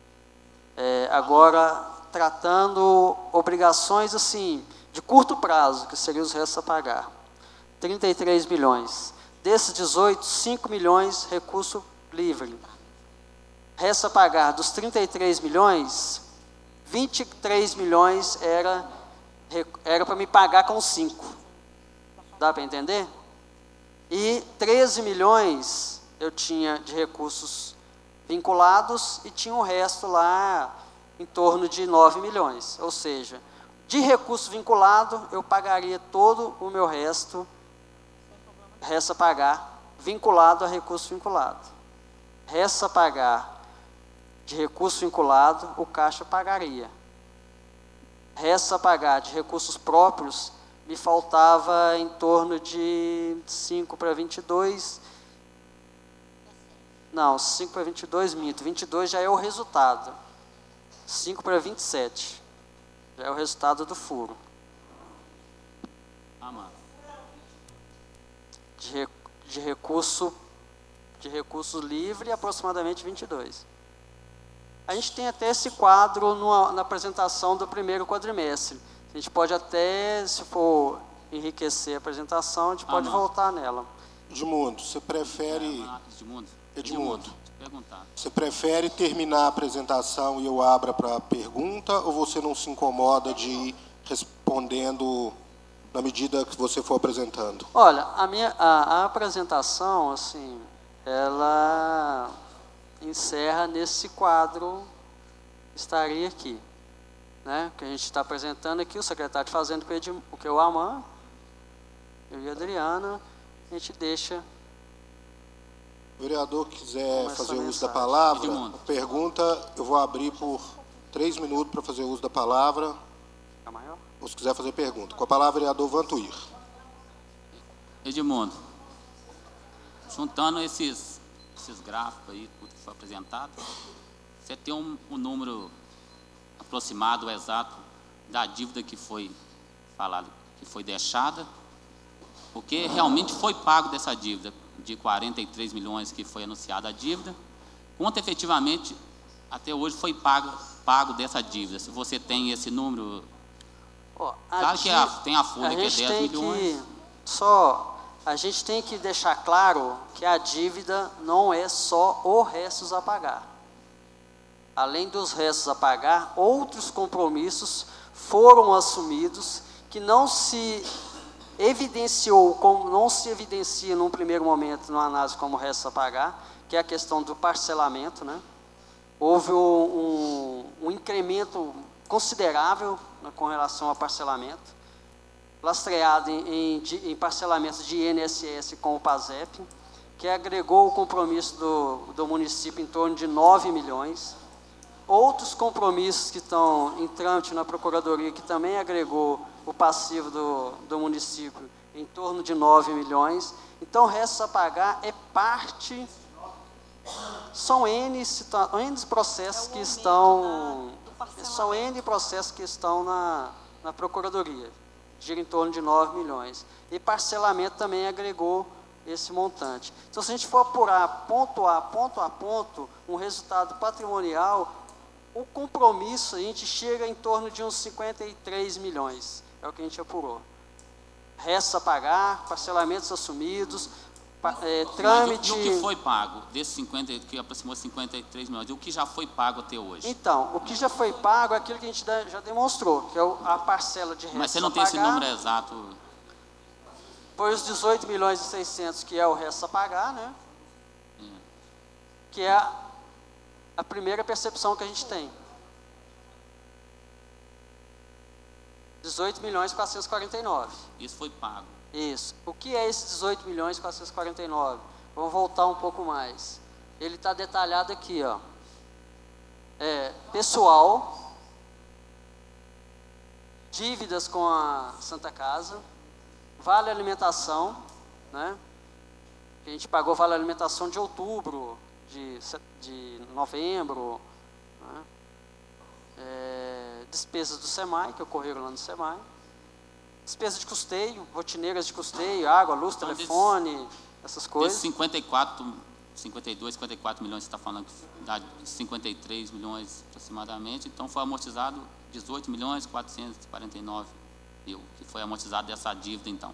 Agora, tratando obrigações assim, de curto prazo, que seriam os restos a pagar. 33 milhões. Desses 18, 5 milhões, recurso livre. Resto a pagar dos 33 milhões, 23 milhões era para me pagar com 5. Dá para entender? E 13 milhões eu tinha de recursos vinculados e tinha o resto lá em torno de 9 milhões. Ou seja, de recurso vinculado eu pagaria todo o meu resto a pagar, vinculado a recurso vinculado. Resto a pagar de recurso vinculado, o Caixa pagaria. Resto a pagar de recursos próprios, me faltava em torno de 5 para 22. Não, 5 para 22, minto. 22 já é o resultado. 5 para 27. Já é o resultado do furo. De recurso livre, aproximadamente 22. A gente tem até esse quadro na apresentação do primeiro quadrimestre. A gente pode até, se for enriquecer a apresentação, a gente pode voltar nela. Edmundo, você prefere... Edmundo, perguntar. Você prefere terminar a apresentação e eu abra para pergunta, ou você não se incomoda de ir respondendo na medida que você for apresentando? Olha, a apresentação, assim, ela encerra nesse quadro que estaria aqui, né? Que a gente está apresentando aqui, o secretário fazendo o que o Aman, eu e a Adriana, a gente deixa. O vereador quiser fazer uso da palavra, a pergunta eu vou abrir por 3 minutos para fazer uso da palavra. É maior? Ou se quiser fazer pergunta. Com a palavra, vereador Vantuir. Edmundo, juntando esses gráficos aí, tudo que foi apresentado, você tem um número aproximado, exato, da dívida que foi falado, que foi deixada, porque realmente foi pago dessa dívida, de 43 milhões que foi anunciada a dívida, quanto efetivamente até hoje foi pago dessa dívida? Se você tem esse número... Claro que tem a folha que é 10 milhões. A gente tem que deixar claro que a dívida não é só os restos a pagar. Além dos restos a pagar, outros compromissos foram assumidos que não se evidencia num primeiro momento numa análise como restos a pagar, que é a questão do parcelamento, né? Houve um incremento considerável com relação ao parcelamento, lastreado em parcelamentos de INSS com o PASEP, que agregou o compromisso do município em torno de 9 milhões. Outros compromissos que estão em trâmite na Procuradoria, que também agregou o passivo do município em torno de 9 milhões. Então, o resto a pagar é parte... São N processos que estão... São N processos que estão na Procuradoria, gira em torno de 9 milhões. E parcelamento também agregou esse montante. Então, se a gente for apurar ponto a ponto, um resultado patrimonial, o compromisso, a gente chega em torno de uns 53 milhões, é o que a gente apurou. Restos a pagar, parcelamentos assumidos, trâmite... Mas o que foi pago, desses 50, que aproximou 53 milhões, e o que já foi pago até hoje? Então, o que já foi pago é aquilo que a gente já demonstrou, que é a parcela de restos a pagar. Mas você não tem esse número exato? Foi os 18 milhões e 600, que é o resto a pagar, né? Que é a primeira percepção que a gente tem. 18 milhões e 449. Isso foi pago. Isso. O que é esses 18 milhões e 449? Vamos voltar um pouco mais. Ele está detalhado aqui, ó. Pessoal, dívidas com a Santa Casa, vale alimentação, né? A gente pagou vale alimentação de outubro, de novembro, né? Despesas do SEMAI, que ocorreram lá no SEMAI, despesas de custeio, rotineiras de custeio, água, luz, então, telefone, essas coisas. 52, 54 milhões, você está falando que dá 53 milhões aproximadamente, então foi amortizado 18 milhões 449 mil, que foi amortizado dessa dívida, então.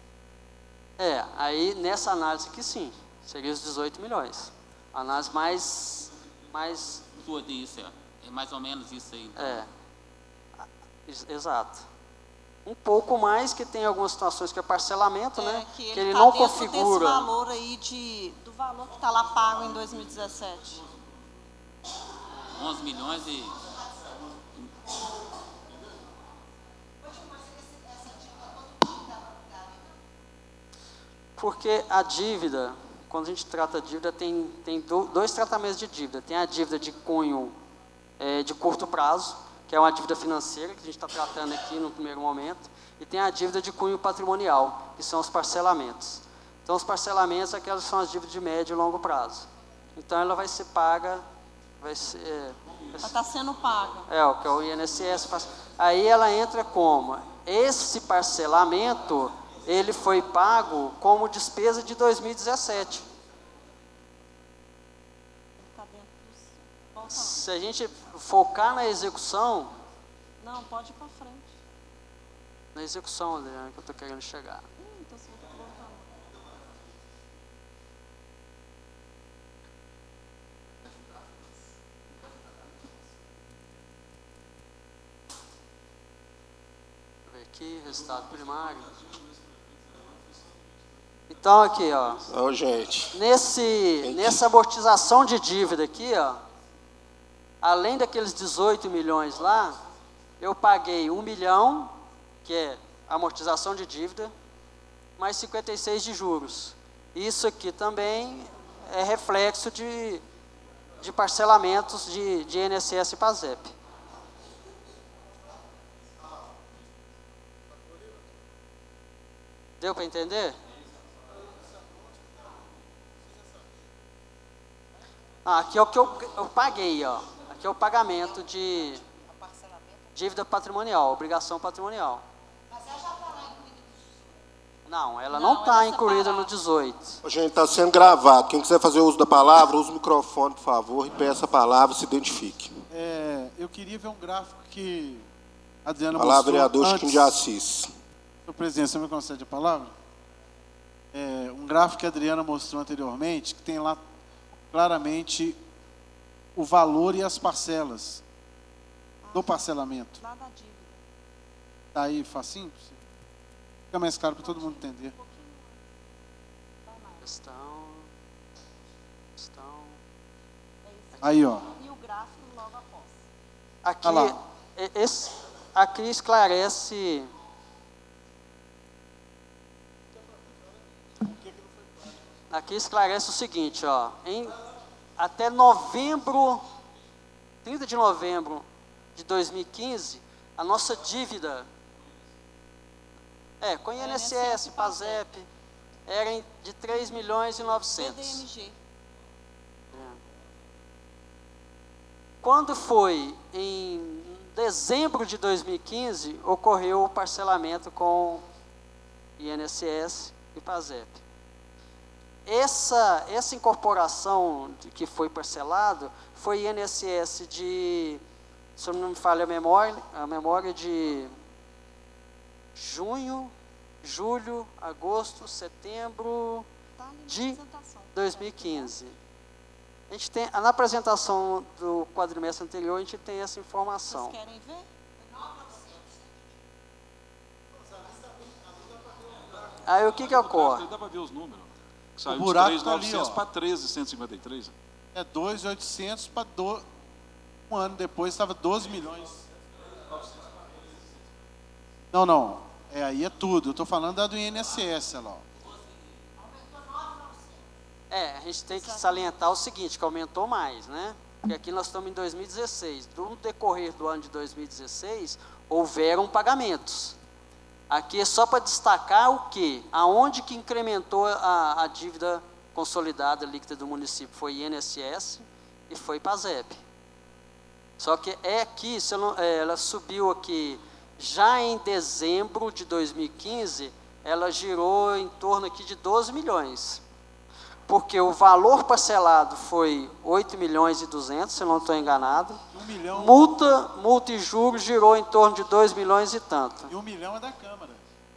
Aí nessa análise aqui sim, seria os 18 milhões. A análise mais... Tudo isso, é mais ou menos isso aí. Então. Exato. Um pouco mais, que tem algumas situações que é parcelamento, né? Que ele tá não dentro configura... desse valor aí do valor que está lá pago em 2017. 11 milhões e... Porque a dívida, quando a gente trata de dívida, tem dois tratamentos de dívida. Tem a dívida de cunho de curto prazo, que é uma dívida financeira, que a gente está tratando aqui no primeiro momento, e tem a dívida de cunho patrimonial, que são os parcelamentos. Então, os parcelamentos, aquelas são as dívidas de médio e longo prazo. Então, ela vai ser paga, vai está sendo paga. O que é o INSS. Aí ela entra como? Esse parcelamento, ele foi pago como despesa de 2017. Se a gente focar na execução... Não, pode ir para frente. Na execução, Adriana, que eu estou querendo chegar. Então você vai colocar. Deixa eu ver aqui, resultado primário. Então, aqui, ó. Gente. Nessa amortização de dívida aqui, ó, além daqueles 18 milhões lá, eu paguei 1 milhão, que é amortização de dívida, mais 56 de juros. Isso aqui também é reflexo de parcelamentos de INSS e PASEP. Deu para entender? Aqui é o que eu paguei, ó. Aqui é o pagamento de dívida patrimonial, obrigação patrimonial. Mas ela já está lá incluída? Não, ela não está incluída no 18. Gente, está sendo gravado. Quem quiser fazer uso da palavra, use o microfone, por favor, e peça a palavra, se identifique. Eu queria ver um gráfico que a Adriana Palavra, mostrou vereador antes. Chiquinho de Assis. Senhor presidente, você me concede a palavra? Um gráfico que a Adriana mostrou anteriormente, que tem lá claramente o valor e as parcelas do parcelamento. Lá da dívida. Está aí facinho? Fica mais claro para todo mundo entender. Questão. Aí, ó. E o gráfico logo após. Aqui, Ah lá. aqui esclarece... Aqui esclarece o seguinte, ó, até novembro, 30 de novembro de 2015, a nossa dívida, com INSS, PASEP, era de 3 milhões e 900. PDMG. Quando foi em dezembro de 2015, ocorreu o parcelamento com INSS e PASEP. essa incorporação que foi parcelado foi INSS de, se não me falha a memória de junho, julho, agosto, setembro de 2015. A gente tem, na apresentação do quadrimestre anterior, a gente tem essa informação. Vocês querem ver? Aí o que ocorre? Dá para ver os números. Saiu O buraco de tá ali, 3.900 ó. para 13.153. É 2.800 para um ano depois estava 12 milhões. Não. Aí é tudo. Eu estou falando da do INSS, olha lá. A gente tem que salientar o seguinte, que aumentou mais, né? Porque aqui nós estamos em 2016. No decorrer do ano de 2016, houveram pagamentos. Aqui é só para destacar o quê? Aonde que incrementou a dívida consolidada líquida do município? Foi INSS e foi PASEP. Só que aqui, ela subiu aqui, já em dezembro de 2015, ela girou em torno aqui de 12 milhões. Porque o valor parcelado foi 8 milhões e 200, se eu não estou enganado. 1 milhão. Multa e juros girou em torno de 2 milhões e tanto. E 1 milhão é da Câmara.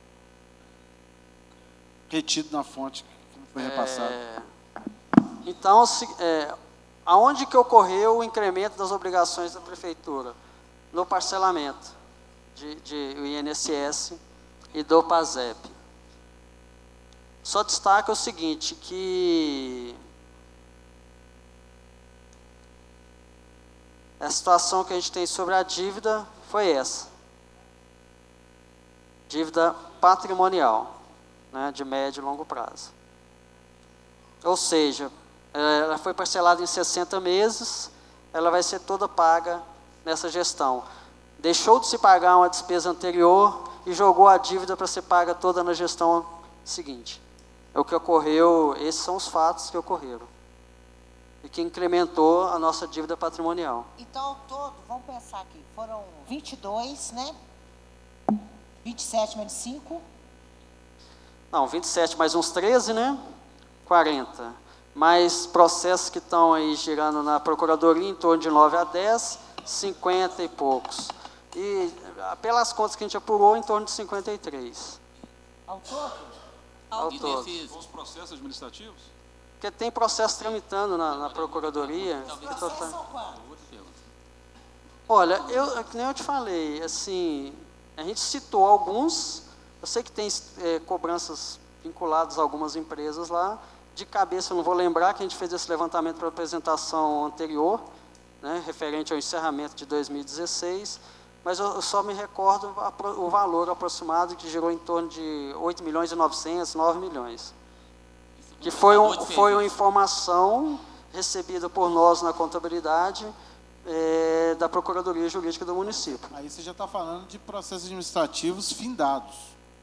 Retido na fonte, que não foi repassado. Então, aonde que ocorreu o incremento das obrigações da Prefeitura? No parcelamento de INSS e do PASEP. Só destaca o seguinte, que a situação que a gente tem sobre a dívida foi essa. Dívida patrimonial, né, de médio e longo prazo. Ou seja, ela foi parcelada em 60 meses, ela vai ser toda paga nessa gestão. Deixou de se pagar uma despesa anterior e jogou a dívida para ser paga toda na gestão seguinte. É o que ocorreu, esses são os fatos que ocorreram. E que incrementou a nossa dívida patrimonial. Então, ao todo, vamos pensar aqui, foram 22, né? 27 mais 5. Não, 27 mais uns 13, né? 40. Mais processos que estão aí girando na Procuradoria, em torno de 9 a 10, 50 e poucos. E, pelas contas que a gente apurou, em torno de 53. Ao todo? Ao E todo. Os processos administrativos? Porque tem processo tramitando na Procuradoria. Processos são quantos? Olha, que nem eu te falei, assim, a gente citou alguns, eu sei que tem cobranças vinculadas a algumas empresas lá, de cabeça eu não vou lembrar que a gente fez esse levantamento para a apresentação anterior, né, referente ao encerramento de 2016, mas eu só me recordo o valor aproximado que girou em torno de 8 milhões e 900, 9 milhões. Que foi uma informação recebida por nós na contabilidade da Procuradoria Jurídica do município. Aí você já está falando de processos administrativos findados.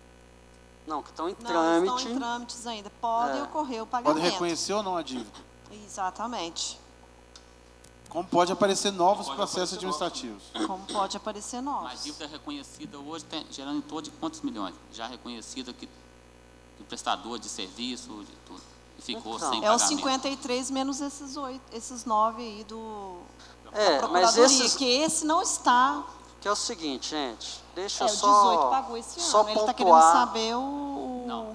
Não, que estão em Não, trâmite. estão em trâmites ainda. Pode ocorrer o pagamento. Pode reconhecer ou não a dívida. Exatamente. Como pode aparecer novos processos administrativos. Como pode aparecer novos. Mas a dívida reconhecida hoje está gerando em torno de quantos milhões? Já reconhecida que do prestador de serviço, de tudo. E ficou Então, sem É os pagamento. 53 menos esses 9 aí da Mas Procuradoria, esses, que esse não está. que é o seguinte, gente, deixa O eu 18 pagou esse só ano. Ele está querendo pontuar. saber Não.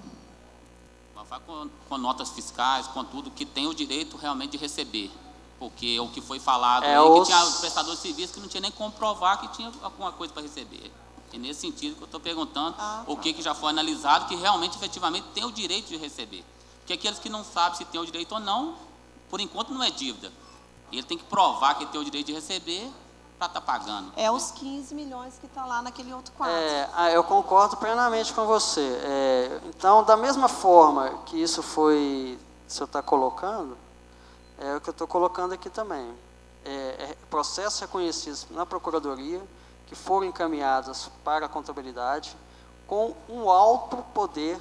Mas vai com notas fiscais, com tudo, que tem o direito realmente de receber. Porque o que foi falado aí, que tinha prestador de serviço que não tinha nem comprovar que tinha alguma coisa para receber. É nesse sentido que eu estou perguntando o que já foi analisado, que realmente, efetivamente, tem o direito de receber. Porque aqueles que não sabem se tem o direito ou não, por enquanto não é dívida. Ele tem que provar que tem o direito de receber para estar pagando. É os 15 milhões que está lá naquele outro quadro. Eu concordo plenamente com você. Então, da mesma forma que isso foi, o senhor está colocando, é o que eu estou colocando aqui também. Processos reconhecidos na Procuradoria, que foram encaminhados para a contabilidade, com um alto poder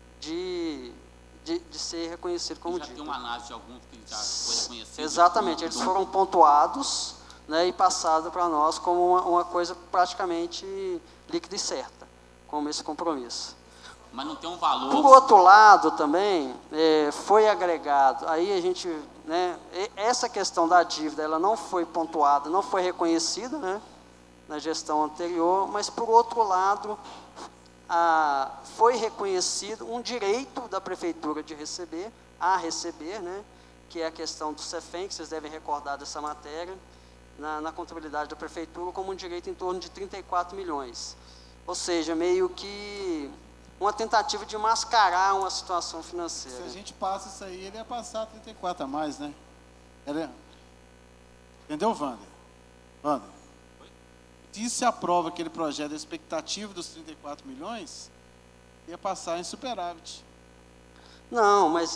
de ser reconhecido como já dívida. tem uma análise de alguns que já foi reconhecido. Exatamente, eles foram pontuados, né, e passados para nós como uma coisa praticamente líquida e certa, como esse compromisso. Mas não tem um valor. Por outro lado também, foi agregado, aí a gente, né, essa questão da dívida, ela não foi pontuada, não foi reconhecida, né, na gestão anterior, mas por outro lado, foi reconhecido um direito da prefeitura de receber, né, que é a questão do CEFEM, que vocês devem recordar dessa matéria, na contabilidade da prefeitura, como um direito em torno de 34 milhões. Ou seja, meio que uma tentativa de mascarar uma situação financeira. Se a gente passa isso aí, ele ia passar 34 a mais, né? Entendeu, Wander? Wander, se se aprova aquele projeto, a expectativa dos 34 milhões, ia passar em superávit. Não, mas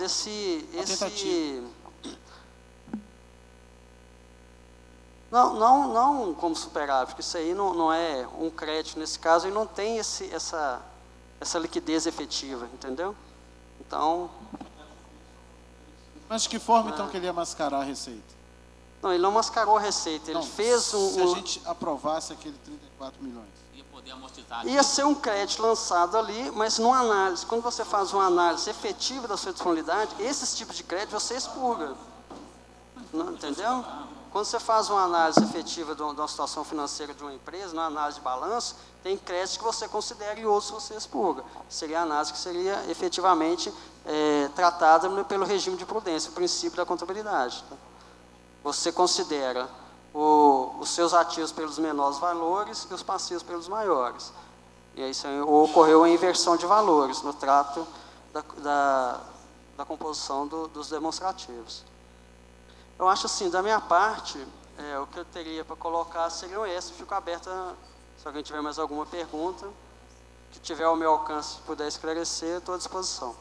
Não como superávit, porque isso aí não é um crédito nesse caso, e não tem essa liquidez efetiva, entendeu? Então... Mas de que forma, então, que ele ia mascarar a receita? Não, ele não mascarou a receita, ele fez um... Se a gente aprovasse aquele 34 milhões. Ia poder amortizar. Ia ser um crédito lançado ali, mas numa análise, quando você faz uma análise efetiva da sua disponibilidade, esses tipos de crédito você expurga. Não, entendeu? Quando você faz uma análise efetiva de uma situação financeira de uma empresa, uma análise de balanço, tem créditos que você considera e outros você expurga. Seria a análise que seria efetivamente tratada pelo regime de prudência, o princípio da contabilidade. Tá? Você considera os seus ativos pelos menores valores e os passivos pelos maiores. E aí ocorreu a inversão de valores no trato da composição dos demonstrativos. Eu acho assim, da minha parte, o que eu teria para colocar seriam esses. Fico aberta, se alguém tiver mais alguma pergunta, que tiver ao meu alcance e puder esclarecer, estou à disposição.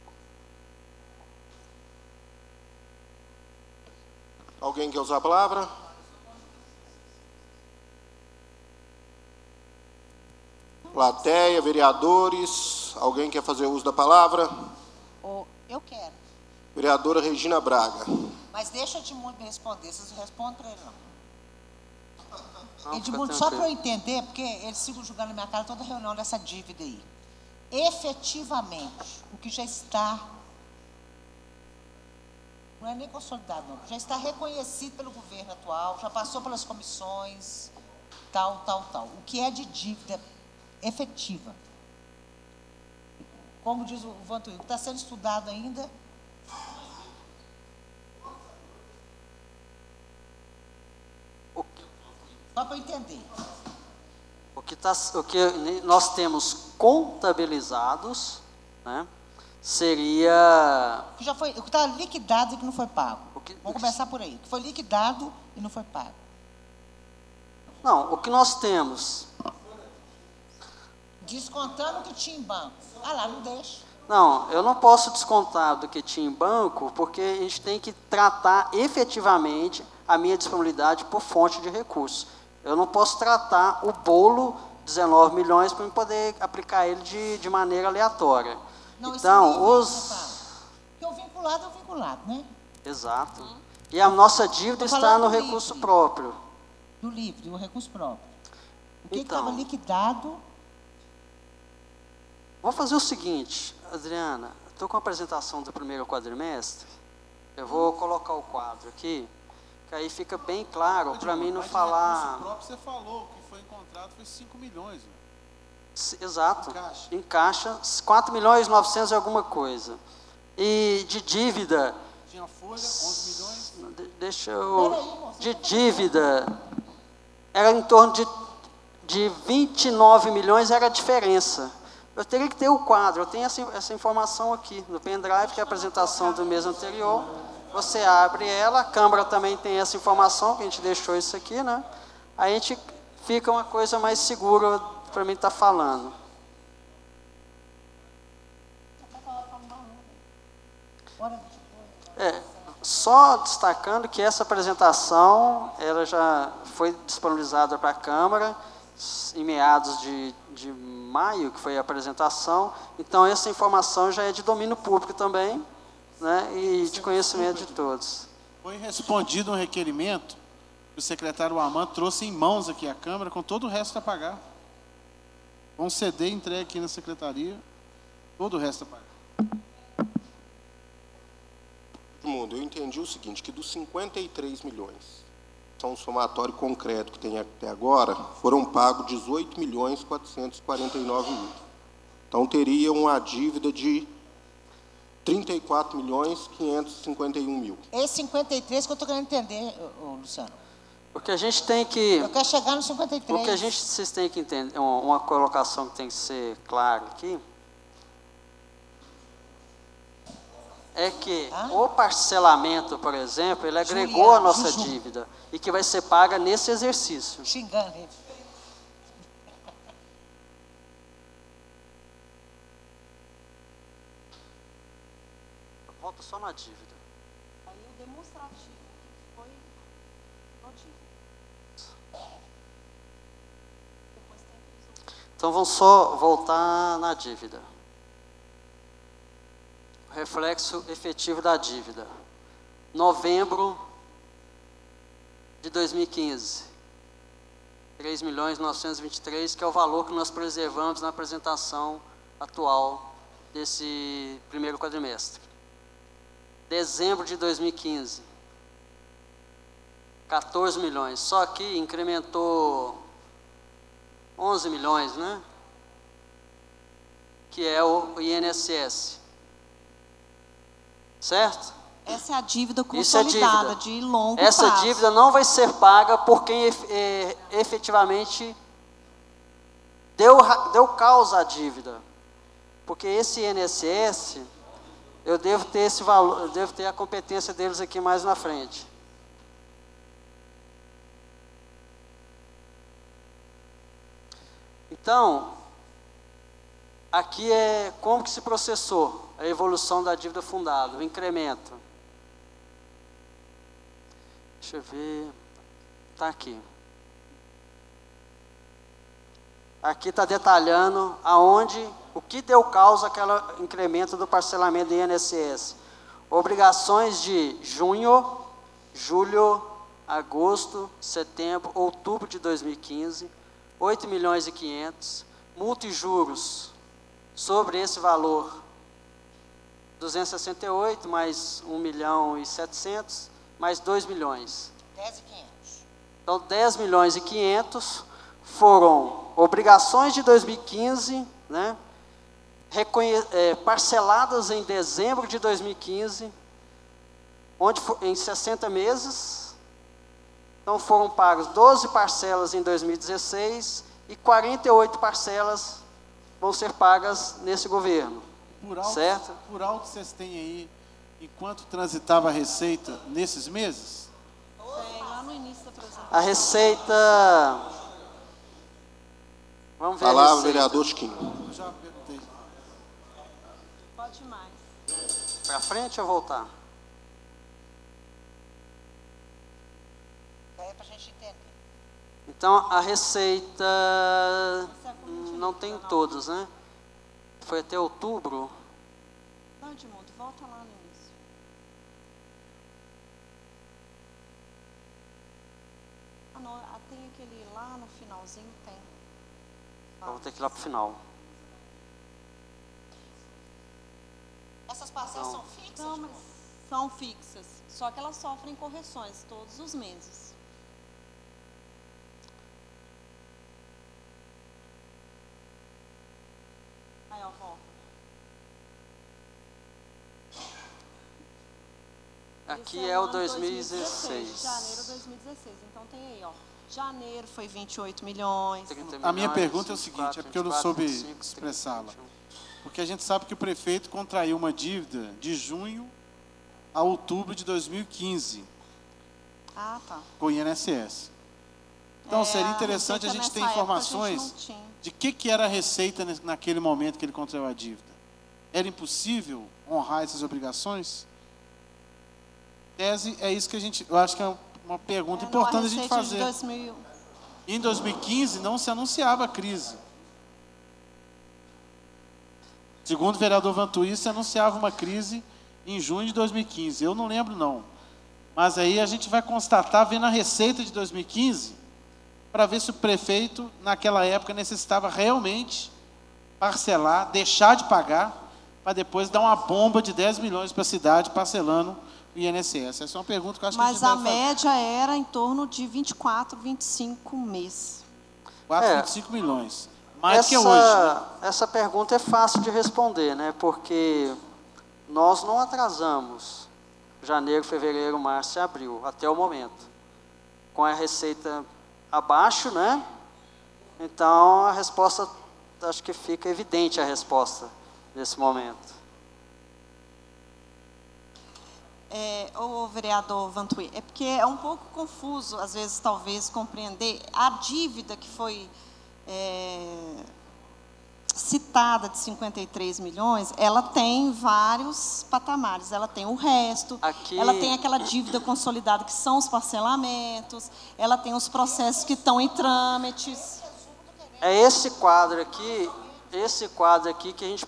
Alguém quer usar a palavra? Plateia, vereadores, alguém quer fazer uso da palavra? Eu quero. Vereadora Regina Braga. Mas deixa o Edmundo me responder, vocês não respondem para ele, não. Edmundo, fica só para eu entender, porque eles ficam julgando na minha cara toda reunião dessa dívida aí. Efetivamente, o que já está, não é nem consolidado, não, já está reconhecido pelo governo atual, já passou pelas comissões, tal. O que é de dívida efetiva? Como diz o Vantuil, está sendo estudado ainda. Só para entender. O que nós temos contabilizados, né, seria... O que está liquidado e que não foi pago. Vamos começar por aí. O que foi liquidado e não foi pago. Não, o que nós temos... Descontando o que tinha em banco. Ah lá, não deixa. Não, eu não posso descontar do que tinha em banco, porque a gente tem que tratar efetivamente a minha disponibilidade por fonte de recursos. Eu não posso tratar o bolo, 19 milhões, para eu poder aplicar ele de maneira aleatória. Não, então, porque o vinculado é o vinculado, né? Exato. E a nossa dívida está no recurso próprio. Do livre, do recurso próprio. O que estava liquidado... Vou fazer o seguinte, Adriana, estou com a apresentação do primeiro quadrimestre, eu vou colocar o quadro aqui, que aí fica bem claro, para mim não falar... O próprio você falou, o que foi encontrado foi 5 milhões. Né? Exato, em caixa, 4 milhões e 900 e alguma coisa. E de dívida... Tinha folha, 11 milhões. Deixa eu... De dívida, era em torno de 29 milhões, era a diferença. Eu teria que ter o quadro, eu tenho essa informação aqui, no pendrive, que é a apresentação do mês anterior. Você abre ela, a Câmara também tem essa informação, que a gente deixou isso aqui, né? Aí a gente fica uma coisa mais segura para mim estar falando. Só destacando que essa apresentação, ela já foi disponibilizada para a Câmara em meados de maio, que foi a apresentação. Então, essa informação já é de domínio público também, né, e de conhecimento de todos. Foi respondido um requerimento que o secretário Armando trouxe em mãos aqui à Câmara, com todo o resto a pagar. Um CD entregue aqui na secretaria. Todo o resto é pago. Edmundo, eu entendi o seguinte, que dos 53 milhões, são um somatório concreto que tem até agora, foram pagos 18.449.000. Então, teria uma dívida de 34.551.000. Esse 53 que eu estou querendo entender, Luciano. Porque a gente tem que... Eu quero chegar no 53. O que vocês têm que entender, uma colocação que tem que ser clara aqui, é que o parcelamento, por exemplo, ele agregou a nossa dívida e que vai ser paga nesse exercício. Xingando ele. Volta só na dívida. Aí o demonstrativo foi no dívida. Depois tem aqueles outros. Então vamos só voltar na dívida. Reflexo efetivo da dívida. Novembro de 2015. 3.923.000, que é o valor que nós preservamos na apresentação atual desse primeiro quadrimestre. Dezembro de 2015. 14 milhões. Só que incrementou 11 milhões, né? Que é o INSS. Certo? Essa é a dívida Isso é consolidada, dívida. de longo Essa prazo. dívida não vai ser paga por quem efetivamente deu causa à dívida. Porque esse INSS, eu devo ter esse valor, eu devo ter a competência deles aqui mais na frente. Então, aqui é como que se processou a evolução da dívida fundada, o incremento. Deixa eu ver. Está aqui. Aqui está detalhando o que deu causa àquele incremento do parcelamento do INSS. Obrigações de junho, julho, agosto, setembro, outubro de 2015, 8.500.000, multa e juros sobre esse valor, 268, mais 1.700.000, mais 2 milhões. 10.500. Então, 10.500.000 foram obrigações de 2015, né, parceladas em dezembro de 2015, onde em 60 meses. Então, foram pagas 12 parcelas em 2016 e 48 parcelas vão ser pagas nesse governo. Certo? Por alto vocês têm aí, enquanto transitava a receita nesses meses? Tem lá no início da apresentação. A receita... Vamos ver a Palavra, receita. vereador Chiquinho. Eu já perguntei. Pode ir mais. Para frente ou voltar? É para a gente entender. Então, a receita não tem todos, né? Foi até outubro. Não, Edmundo, volta lá no início. Ah, não, tem aquele lá no finalzinho, tem. Vou ter que ir lá para o final. Essas parcelas Não. são fixas? Não, mas são fixas. Só que elas sofrem correções todos os meses. Aí, ó, volta. Aqui Esse é o ano 2016. Janeiro de 2016. Então tem aí, ó. Janeiro foi 28 milhões. 30 A minha milhões, pergunta é o 24, seguinte, é porque eu não 24, soube 25, expressá-la. 21. Porque a gente sabe que o prefeito contraiu uma dívida de junho a outubro de 2015 Ah, tá. com o INSS. Então, seria a interessante a receita gente ter nessa época informações a gente não tinha. de que era a receita naquele momento que ele contraiu a dívida. Era impossível honrar essas obrigações? Tese, é isso que eu acho que é uma pergunta importante a gente fazer. De 2000, Em 2015 não se anunciava a crise. Segundo o vereador Vantuí, se anunciava uma crise em junho de 2015. Eu não lembro, não. Mas aí a gente vai constatar, vendo a receita de 2015, para ver se o prefeito, naquela época, necessitava realmente parcelar, deixar de pagar, para depois dar uma bomba de 10 milhões para a cidade, parcelando o INSS? Essa é uma pergunta que eu acho que Mas a a gente deve média era em torno de 24, 25 mês. 4, É. 25 milhões. Mais do que hoje. Né? Essa pergunta é fácil de responder, né? Porque nós não atrasamos janeiro, fevereiro, março e abril, até o momento. Com a receita abaixo, né? Então, a resposta, acho que fica evidente a resposta nesse momento. O vereador Vantuí, é porque é um pouco confuso, às vezes, talvez, compreender a dívida que foi citada de 53 milhões, ela tem vários patamares. Ela tem o resto, ela tem aquela dívida consolidada, que são os parcelamentos, ela tem os processos que estão em trâmites. É esse quadro aqui que a gente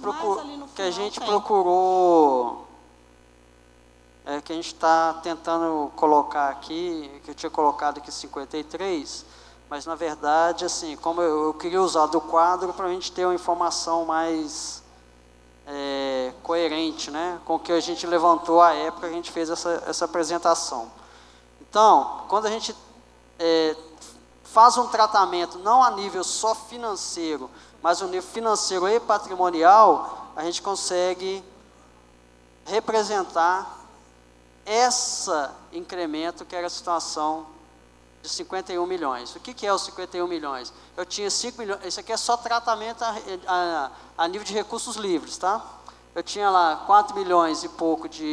procurou, que a gente está tentando colocar aqui, que eu tinha colocado aqui 53, mas, na verdade, assim, como eu queria usar do quadro para a gente ter uma informação mais coerente, né, com o que a gente levantou à época que a gente fez essa apresentação. Então, quando a gente faz um tratamento, não a nível só financeiro, mas a nível financeiro e patrimonial, a gente consegue representar esse incremento que era a situação de 51 milhões. O que é os 51 milhões? Eu tinha 5 milhões, isso aqui é só tratamento a nível de recursos livres, tá? Eu tinha lá 4 milhões e pouco 5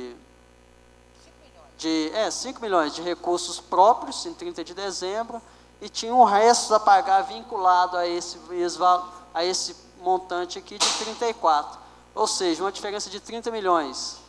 milhões de recursos próprios em 30 de dezembro e tinha um resto a pagar vinculado a esse montante aqui de 34. Ou seja, uma diferença de 30 milhões.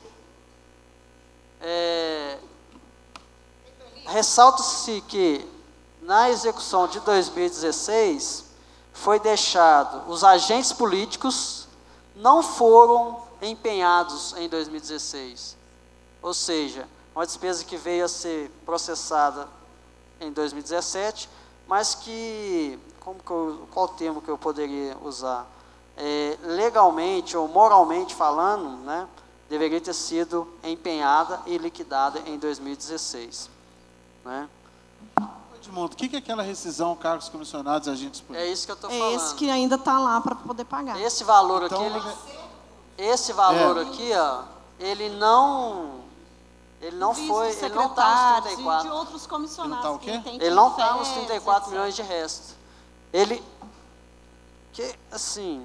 Ressalta-se que, na execução de 2016, foi deixado, os agentes políticos não foram empenhados em 2016. Ou seja, uma despesa que veio a ser processada em 2017, mas que, qual termo que eu poderia usar? Legalmente ou moralmente falando, né, deveria ter sido empenhada e liquidada em 2016. Né? Edmundo, o que é aquela rescisão, cargos comissionados e agentes políticos? É isso que eu estou falando. É esse que ainda está lá para poder pagar. Esse valor então, aqui, aqui, ó, ele não foi, ele não está nos 34. De outros comissionados. Ele não está o quê? Ele não está nos 34 milhões de resto. Assim,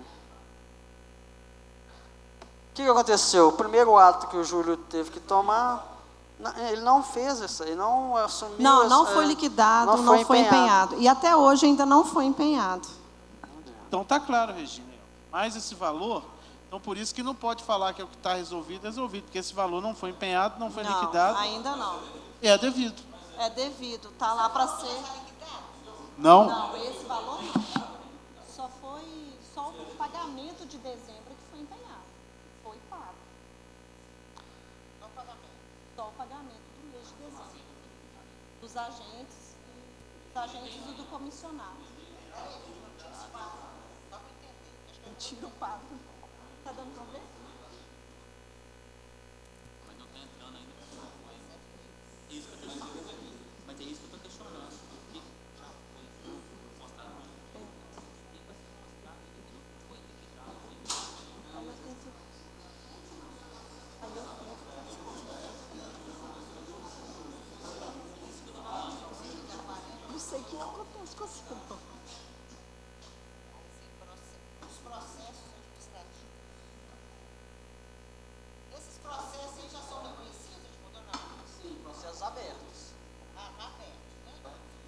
o que aconteceu? O primeiro ato que o Júlio teve que tomar, ele não fez isso, ele não assumiu. Não foi liquidado, não foi empenhado. E até hoje ainda não foi empenhado. Então está claro, Regina. Mais esse valor, então por isso que não pode falar que é o que está resolvido, porque esse valor não foi empenhado, não foi liquidado. Ainda não. É devido. É devido, está lá para ser. Não? Não, esse valor não. Só o pagamento de dezembro que foi empenhado. Foi pago. Só o pagamento do mês de dezembro. Dos agentes e do comissionado. Tiro pago. Está dando para ver? Mas não está entrando ainda. Isso que eu estou mas é isso que eu estou questionando. O que já foi mostrado? Não sei o que acontece com você. Os processos administrativos. Esses processos aí já são reconhecidos, Edmundo, ou não? Sim, processos abertos. Abertos, né?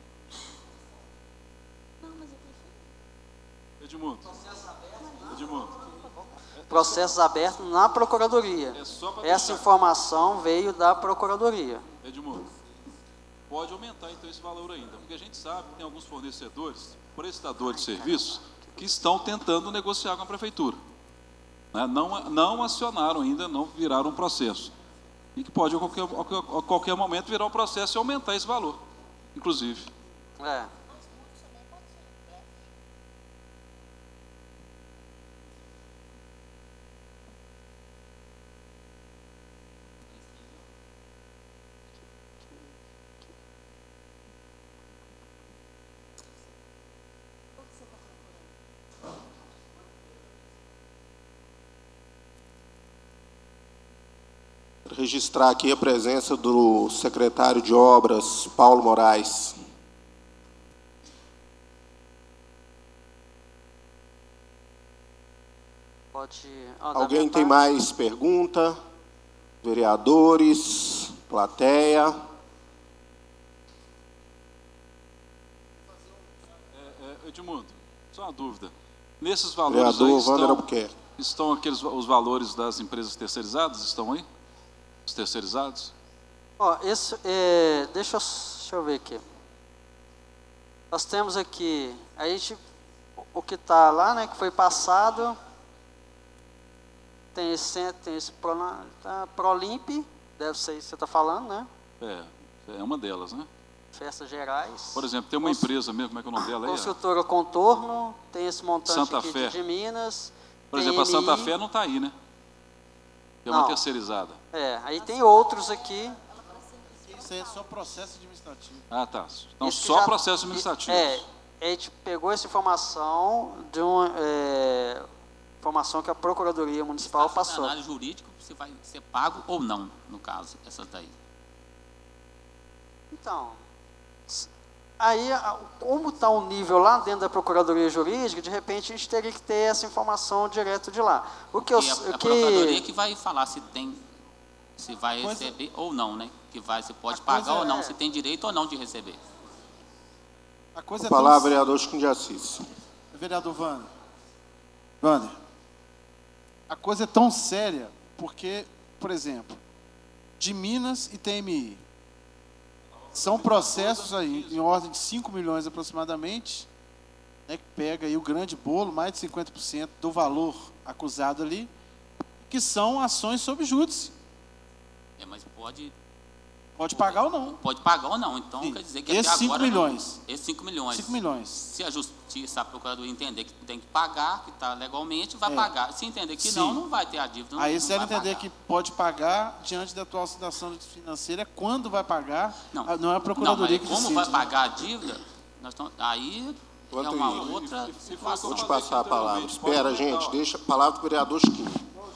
Não, mas eu prefiro. Edmundo. Edmundo. Processos abertos na Procuradoria. É só para Essa informação veio da Procuradoria. Edmundo, pode aumentar então esse valor ainda, porque a gente sabe que tem alguns fornecedores, prestadores de serviços, que estão tentando negociar com a prefeitura. Né? Não acionaram ainda, não viraram um processo. E que pode a qualquer momento virar um processo e aumentar esse valor, inclusive. Registrar aqui a presença do secretário de Obras, Paulo Moraes. Pode... Alguém tem mais pergunta? Vereadores, plateia. Edmundo, só uma dúvida. Nesses valores Vereador aí Wander Albuquerque. estão os valores das empresas terceirizadas? Estão aí? Os terceirizados? Ó, deixa eu ver aqui. Nós temos aqui, o que está lá, né, que foi passado, tem esse Prolimp, deve ser isso que você está falando, né? É uma delas, né? Festas Gerais. Por exemplo, tem uma empresa mesmo, como é que é o nome dela aí? Construtora Contorno, tem esse montante Santa aqui Fé. de Minas. Por exemplo, a Santa Fé não está aí, né? É uma terceirizada. Aí tem outros aqui. Isso aí é só processo administrativo. Ah, tá. Então, Isso só já- processo administrativo. A gente pegou essa informação de informação que a Procuradoria Municipal passou. Análise jurídica, se vai ser pago ou não, no caso, essas daí. Então, aí, como está o nível lá dentro da Procuradoria Jurídica, de repente a gente teria que ter essa informação direto de lá. A Procuradoria que vai falar se vai Coisa- receber ou não, né? Se pode A pagar coisa ou não, é- se tem direito ou não de receber. A coisa é Palavra, tão... vereador Chiquinho de Assis. Vereador Wander, a coisa é tão séria porque, por exemplo, de Minas e TMI, são processos aí em ordem de 5 milhões aproximadamente, né, que pega aí o grande bolo, mais de 50% do valor acusado ali, que são ações sob júdice. Mas pode pagar ou não. Pode pagar ou não. Então, Sim. quer dizer que Esses até 5 agora... milhões. Esses 5 milhões. 5 milhões. Se a Justiça, a Procuradoria entender que tem que pagar, que está legalmente, vai É. pagar. Se entender que Sim. não vai ter a dívida. Aí não se ela vai entender pagar. que pode pagar diante da atual situação financeira, quando vai pagar, não é a Não, Procuradoria mas que como decide. vai pagar a dívida, aí Quanto é uma isso? outra situação. Vou te passar a palavra. Espera, gente. Deixa a palavra do vereador Chiquinho.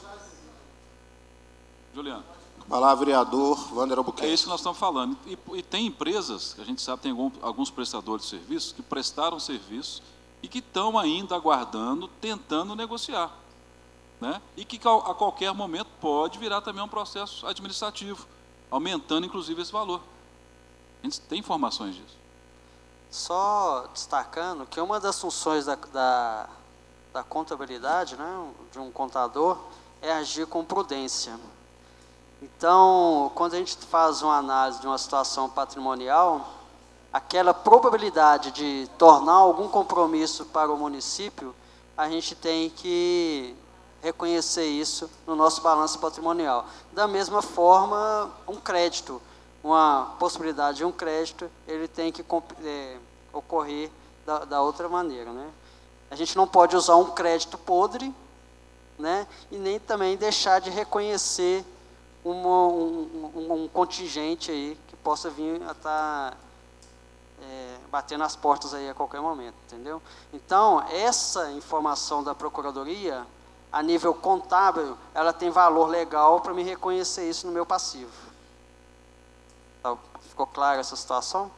Juliano. Palavra, vereador Wander É Albuquerque. isso que nós estamos falando. E tem empresas, que a gente sabe, tem alguns prestadores de serviços, que prestaram serviço e que estão ainda aguardando, tentando negociar. Né? E que a qualquer momento pode virar também um processo administrativo, aumentando inclusive esse valor. A gente tem informações disso. Só destacando que uma das funções da contabilidade, né, de um contador, é agir com prudência. Então, quando a gente faz uma análise de uma situação patrimonial, aquela probabilidade de tornar algum compromisso para o município, a gente tem que reconhecer isso no nosso balanço patrimonial. Da mesma forma, um crédito, uma possibilidade de um crédito, ele tem que ocorrer da outra maneira, né? A gente não pode usar um crédito podre, né? E nem também deixar de reconhecer um contingente aí que possa vir a estar batendo as portas aí a qualquer momento, entendeu? Então, essa informação da Procuradoria, a nível contábil, ela tem valor legal para me reconhecer isso no meu passivo. Tá, ficou clara essa situação?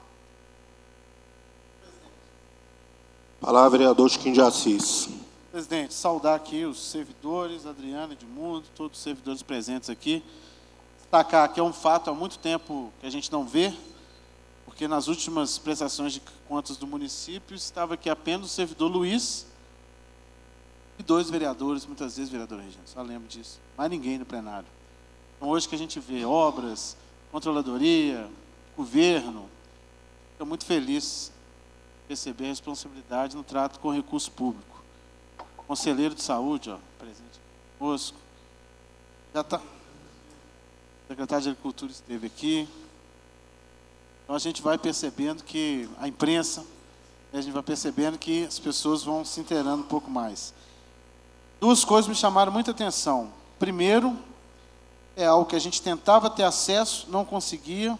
Palavra, vereador Chiquinho de Assis. Presidente, saudar aqui os servidores, Adriana, Edmundo, todos os servidores presentes aqui. Destacar que é um fato há muito tempo que a gente não vê, porque nas últimas prestações de contas do município estava aqui apenas o servidor Luiz e 2 vereadores, muitas vezes vereador Regina, só lembro disso, mais ninguém no plenário. Então hoje que a gente vê obras, controladoria, governo, estou muito feliz de receber a responsabilidade no trato com o recurso público. Conselheiro de saúde, ó, presente conosco, já está. O secretário de Agricultura esteve aqui. Então a gente vai percebendo que a imprensa, a gente vai percebendo que as pessoas vão se inteirando um pouco mais. 2 coisas me chamaram muita atenção. Primeiro, é algo que a gente tentava ter acesso, não conseguia,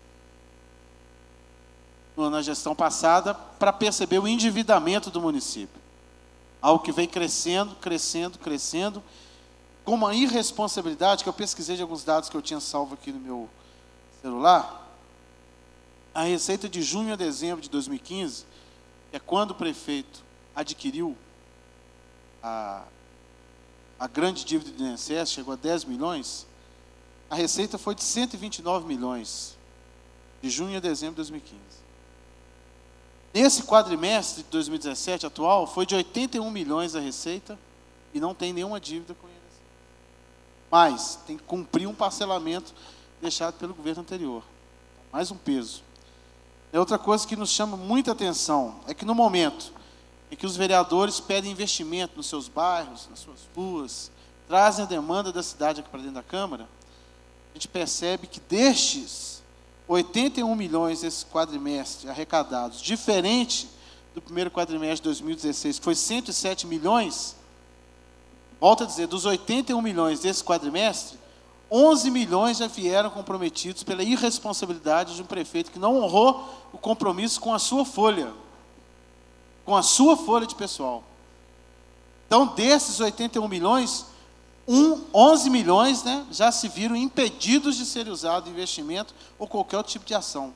na gestão passada, para perceber o endividamento do município. Algo que vem crescendo, crescendo, crescendo. com uma irresponsabilidade, que eu pesquisei de alguns dados que eu tinha salvo aqui no meu celular. A receita de junho a dezembro de 2015, que é quando o prefeito adquiriu a grande dívida do INSS, chegou a 10 milhões, a receita foi de 129 milhões, de junho a dezembro de 2015. Nesse quadrimestre de 2017 atual, foi de 81 milhões a receita e não tem nenhuma dívida com o INSS. Mas tem que cumprir um parcelamento deixado pelo governo anterior. Mais um peso. Outra coisa que nos chama muita atenção é que no momento em que os vereadores pedem investimento nos seus bairros, nas suas ruas, trazem a demanda da cidade aqui para dentro da Câmara, a gente percebe que destes 81 milhões desse quadrimestre arrecadados, diferente do primeiro quadrimestre de 2016, que foi 107 milhões, volto a dizer, dos 81 milhões desse quadrimestre, 11 milhões já vieram comprometidos pela irresponsabilidade de um prefeito que não honrou o compromisso com a sua folha de pessoal. Então, desses 81 milhões, 11 milhões, né, já se viram impedidos de ser usado em investimento ou qualquer outro tipo de ação.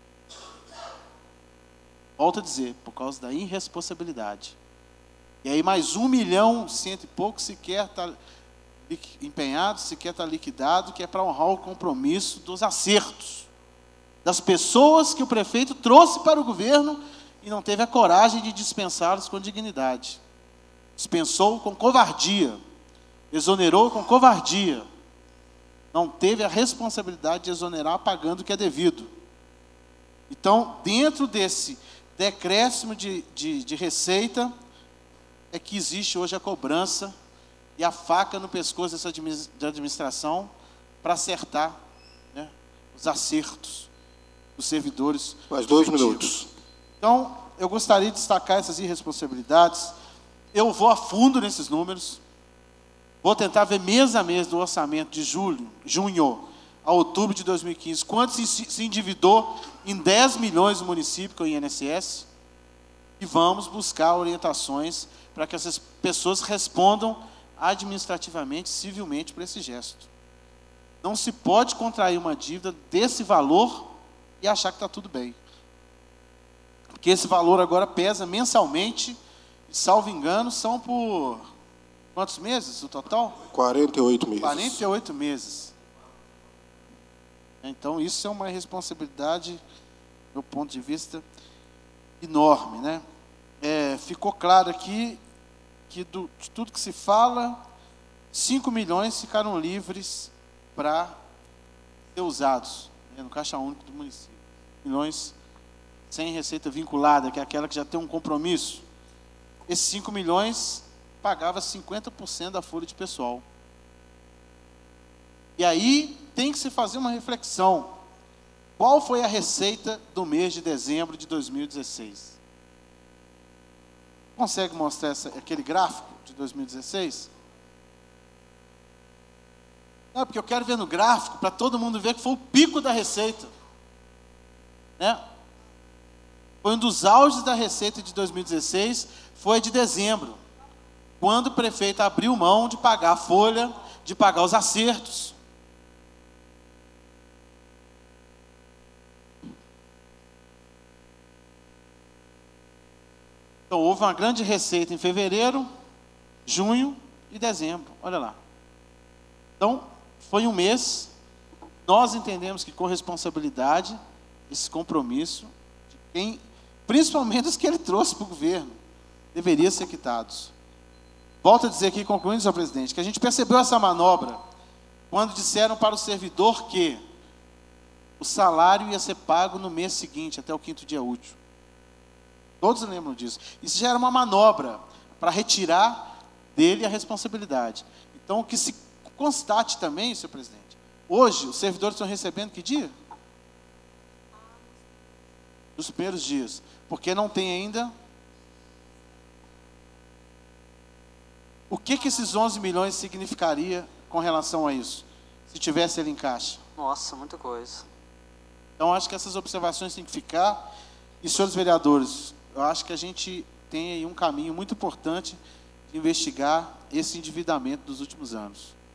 Volto a dizer, por causa da irresponsabilidade. E aí mais 1 milhão, cento e pouco, sequer está empenhado, sequer está liquidado, que é para honrar o compromisso dos acertos, das pessoas que o prefeito trouxe para o governo e não teve a coragem de dispensá-los com dignidade. Dispensou com covardia, exonerou com covardia, não teve a responsabilidade de exonerar pagando o que é devido. Então, dentro desse decréscimo de receita, é que existe hoje a cobrança e a faca no pescoço dessa administração para acertar, né, os acertos dos servidores. Mais 2 efetivos. minutos. Então, eu gostaria de destacar essas irresponsabilidades. Eu vou a fundo nesses números. Vou tentar ver mês a mês do orçamento de junho a outubro de 2015, quanto se endividou em 10 milhões no município com o INSS, e vamos buscar orientações para que essas pessoas respondam administrativamente, civilmente, por esse gesto. Não se pode contrair uma dívida desse valor e achar que está tudo bem. Porque esse valor agora pesa mensalmente, e, salvo engano, são por quantos meses o total? 48 meses. 48 meses. Então, isso é uma responsabilidade, do meu ponto de vista, enorme, né? Ficou claro aqui que de tudo que se fala, 5 milhões ficaram livres para ser usados, né, no Caixa Único do município. Milhões sem receita vinculada, que é aquela que já tem um compromisso. Esses 5 milhões pagava 50% da folha de pessoal. E aí tem que se fazer uma reflexão. Qual foi a receita do mês de dezembro de 2016? Consegue mostrar aquele gráfico de 2016? Não, porque eu quero ver no gráfico para todo mundo ver que foi o pico da receita, né? Foi um dos auges da receita de 2016, foi de dezembro, quando o prefeito abriu mão de pagar a folha, de pagar os acertos. Então, houve uma grande receita em fevereiro, junho e dezembro. Olha lá. Então, foi um mês. Nós entendemos que com responsabilidade, esse compromisso, de quem, principalmente os que ele trouxe para o governo, deveria ser quitados. Volto a dizer aqui, concluindo, senhor presidente, que a gente percebeu essa manobra quando disseram para o servidor que o salário ia ser pago no mês seguinte, até o 5º dia útil. Todos lembram disso. Isso já era uma manobra para retirar dele a responsabilidade. Então, que se constate também, senhor presidente, hoje os servidores estão recebendo que dia? Nos primeiros dias. Porque não tem ainda. O que esses 11 milhões significaria com relação a isso? Se tivesse ele em caixa? Nossa, muita coisa. Então, acho que essas observações têm que ficar. E, senhores vereadores, eu acho que a gente tem aí um caminho muito importante de investigar esse endividamento dos últimos anos.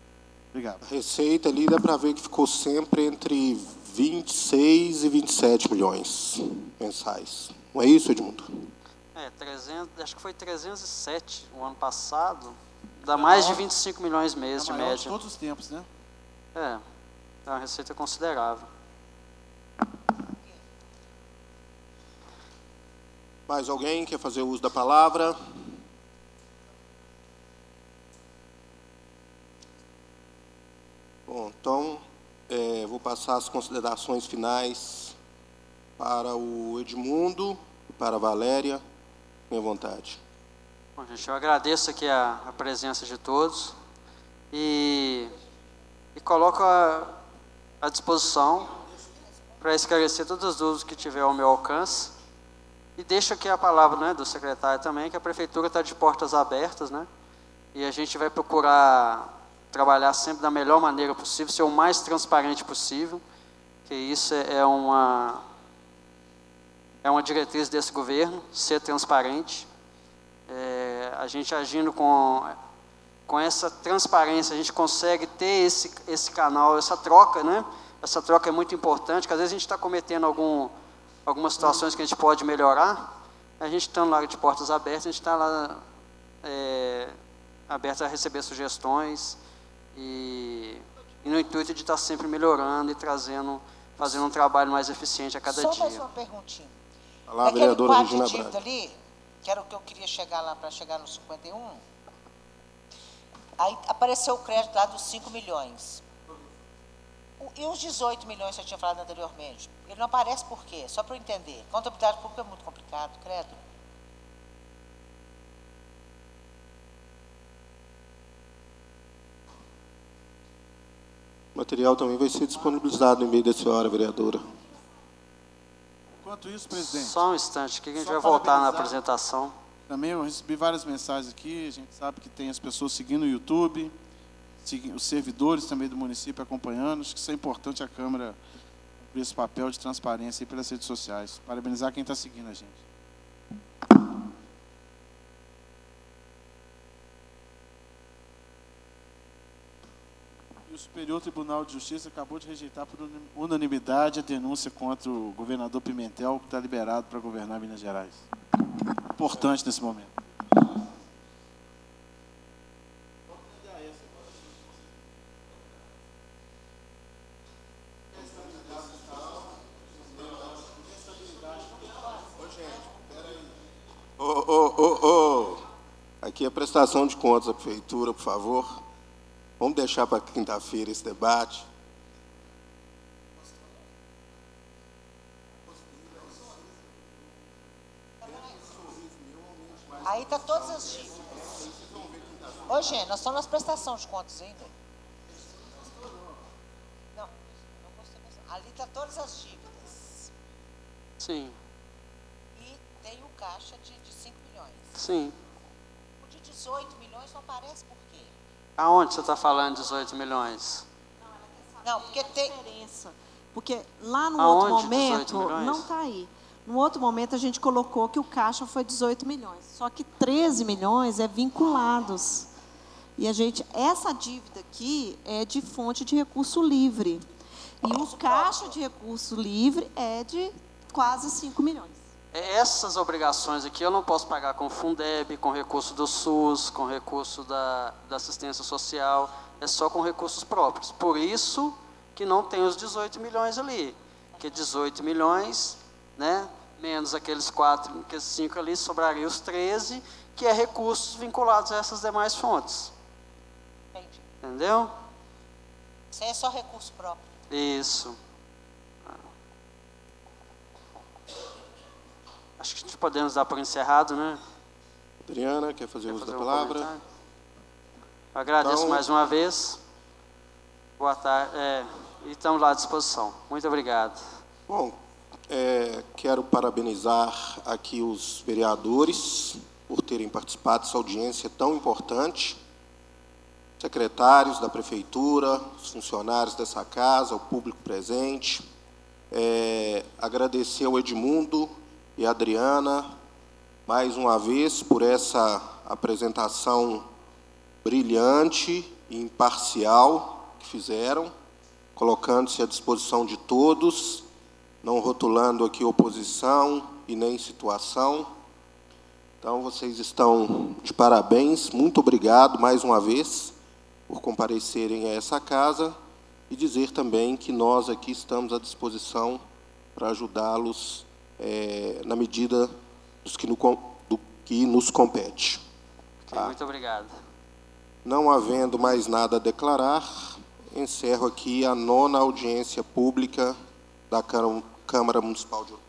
Obrigado. A receita ali dá para ver que ficou sempre entre 26 e 27 milhões mensais. Não é isso, Edmundo? 300, acho que foi 307 o ano passado. Dá mais de 25 milhões mês de média. De todos os tempos, né? É uma receita considerável. Mais alguém quer fazer uso da palavra? Bom, então, vou passar as considerações finais para o Edmundo e para a Valéria. Tenha vontade. Bom, gente, eu agradeço aqui a presença de todos e coloco à disposição para esclarecer todas as dúvidas que tiver ao meu alcance. E deixo aqui a palavra, né, do secretário também, que a Prefeitura está de portas abertas, né, e a gente vai procurar trabalhar sempre da melhor maneira possível, ser o mais transparente possível, que isso é uma diretriz desse governo, ser transparente. A gente agindo com essa transparência, a gente consegue ter esse canal, essa troca, né? Essa troca é muito importante, porque às vezes a gente está cometendo algumas situações que a gente pode melhorar. A gente estando lá de portas abertas, a gente está lá aberto a receber sugestões e no intuito de estar sempre melhorando e fazendo um trabalho mais eficiente a cada dia. Só mais uma perguntinha. Olá, vereadora Regina Regina Braga. Ali, que era o que eu queria chegar lá, para chegar no 51, aí apareceu o crédito lá dos 5 milhões. E os 18 milhões que eu tinha falado anteriormente? Ele não aparece por quê? Só para eu entender. Contabilidade pública é muito complicado, credo. O material também vai ser disponibilizado no e-mail da senhora, vereadora. Enquanto isso, presidente... Só um instante, que a gente só vai voltar na parabenizar. apresentação. Também eu recebi várias mensagens aqui, a gente sabe que tem as pessoas seguindo o YouTube, os servidores também do município acompanhando, acho que isso é importante a Câmara cumprir esse papel de transparência aí pelas redes sociais. Parabenizar quem está seguindo a gente. E o Superior Tribunal de Justiça acabou de rejeitar por unanimidade a denúncia contra o governador Pimentel, que está liberado para governar Minas Gerais. Importante nesse momento. Aqui é a prestação de contas da Prefeitura, por favor. Vamos deixar para quinta-feira esse debate. Aí está todas as dívidas. Ô, gente, nós estamos nas prestações de contas ainda. Não gostei. Ali está todas as dívidas. Sim. E tem o caixa de 5 milhões. Sim. O de 18 milhões não aparece por quê? Aonde você está falando 18 milhões? Não, porque tem... Porque lá no Aonde, outro momento, 18 milhões? não está aí. No outro momento, a gente colocou que o caixa foi 18 milhões. Só que 13 milhões é vinculados. E essa dívida aqui é de fonte de recurso livre. E o caixa de recurso livre é de quase 5 milhões. Essas obrigações aqui eu não posso pagar com Fundeb, com recurso do SUS, com recurso da assistência social, é só com recursos próprios. Por isso que não tem os 18 milhões ali, porque 18 milhões, né, menos aqueles 5 ali, sobraria os 13, que é recursos vinculados a essas demais fontes. Entendi. Entendeu? Isso aí é só recurso próprio. Isso. Acho que podemos dar por encerrado, né? Adriana, quer fazer uso da um palavra? comentário? Agradeço Então, mais uma vez. Boa tarde. E estamos lá à disposição. Muito obrigado. Bom, quero parabenizar aqui os vereadores por terem participado dessa audiência tão importante, secretários da Prefeitura, os funcionários dessa casa, o público presente. Agradecer ao Edmundo e a Adriana, mais uma vez, por essa apresentação brilhante e imparcial. que fizeram, colocando-se à disposição de todos, não rotulando aqui oposição e nem situação. Então, vocês estão de parabéns. Muito obrigado, mais uma vez, por comparecerem a essa casa e dizer também que nós aqui estamos à disposição para ajudá-los na medida do que nos compete. Okay, muito obrigado. Não havendo mais nada a declarar, encerro aqui a 9ª audiência pública da Câmara Municipal de Ouro Preto.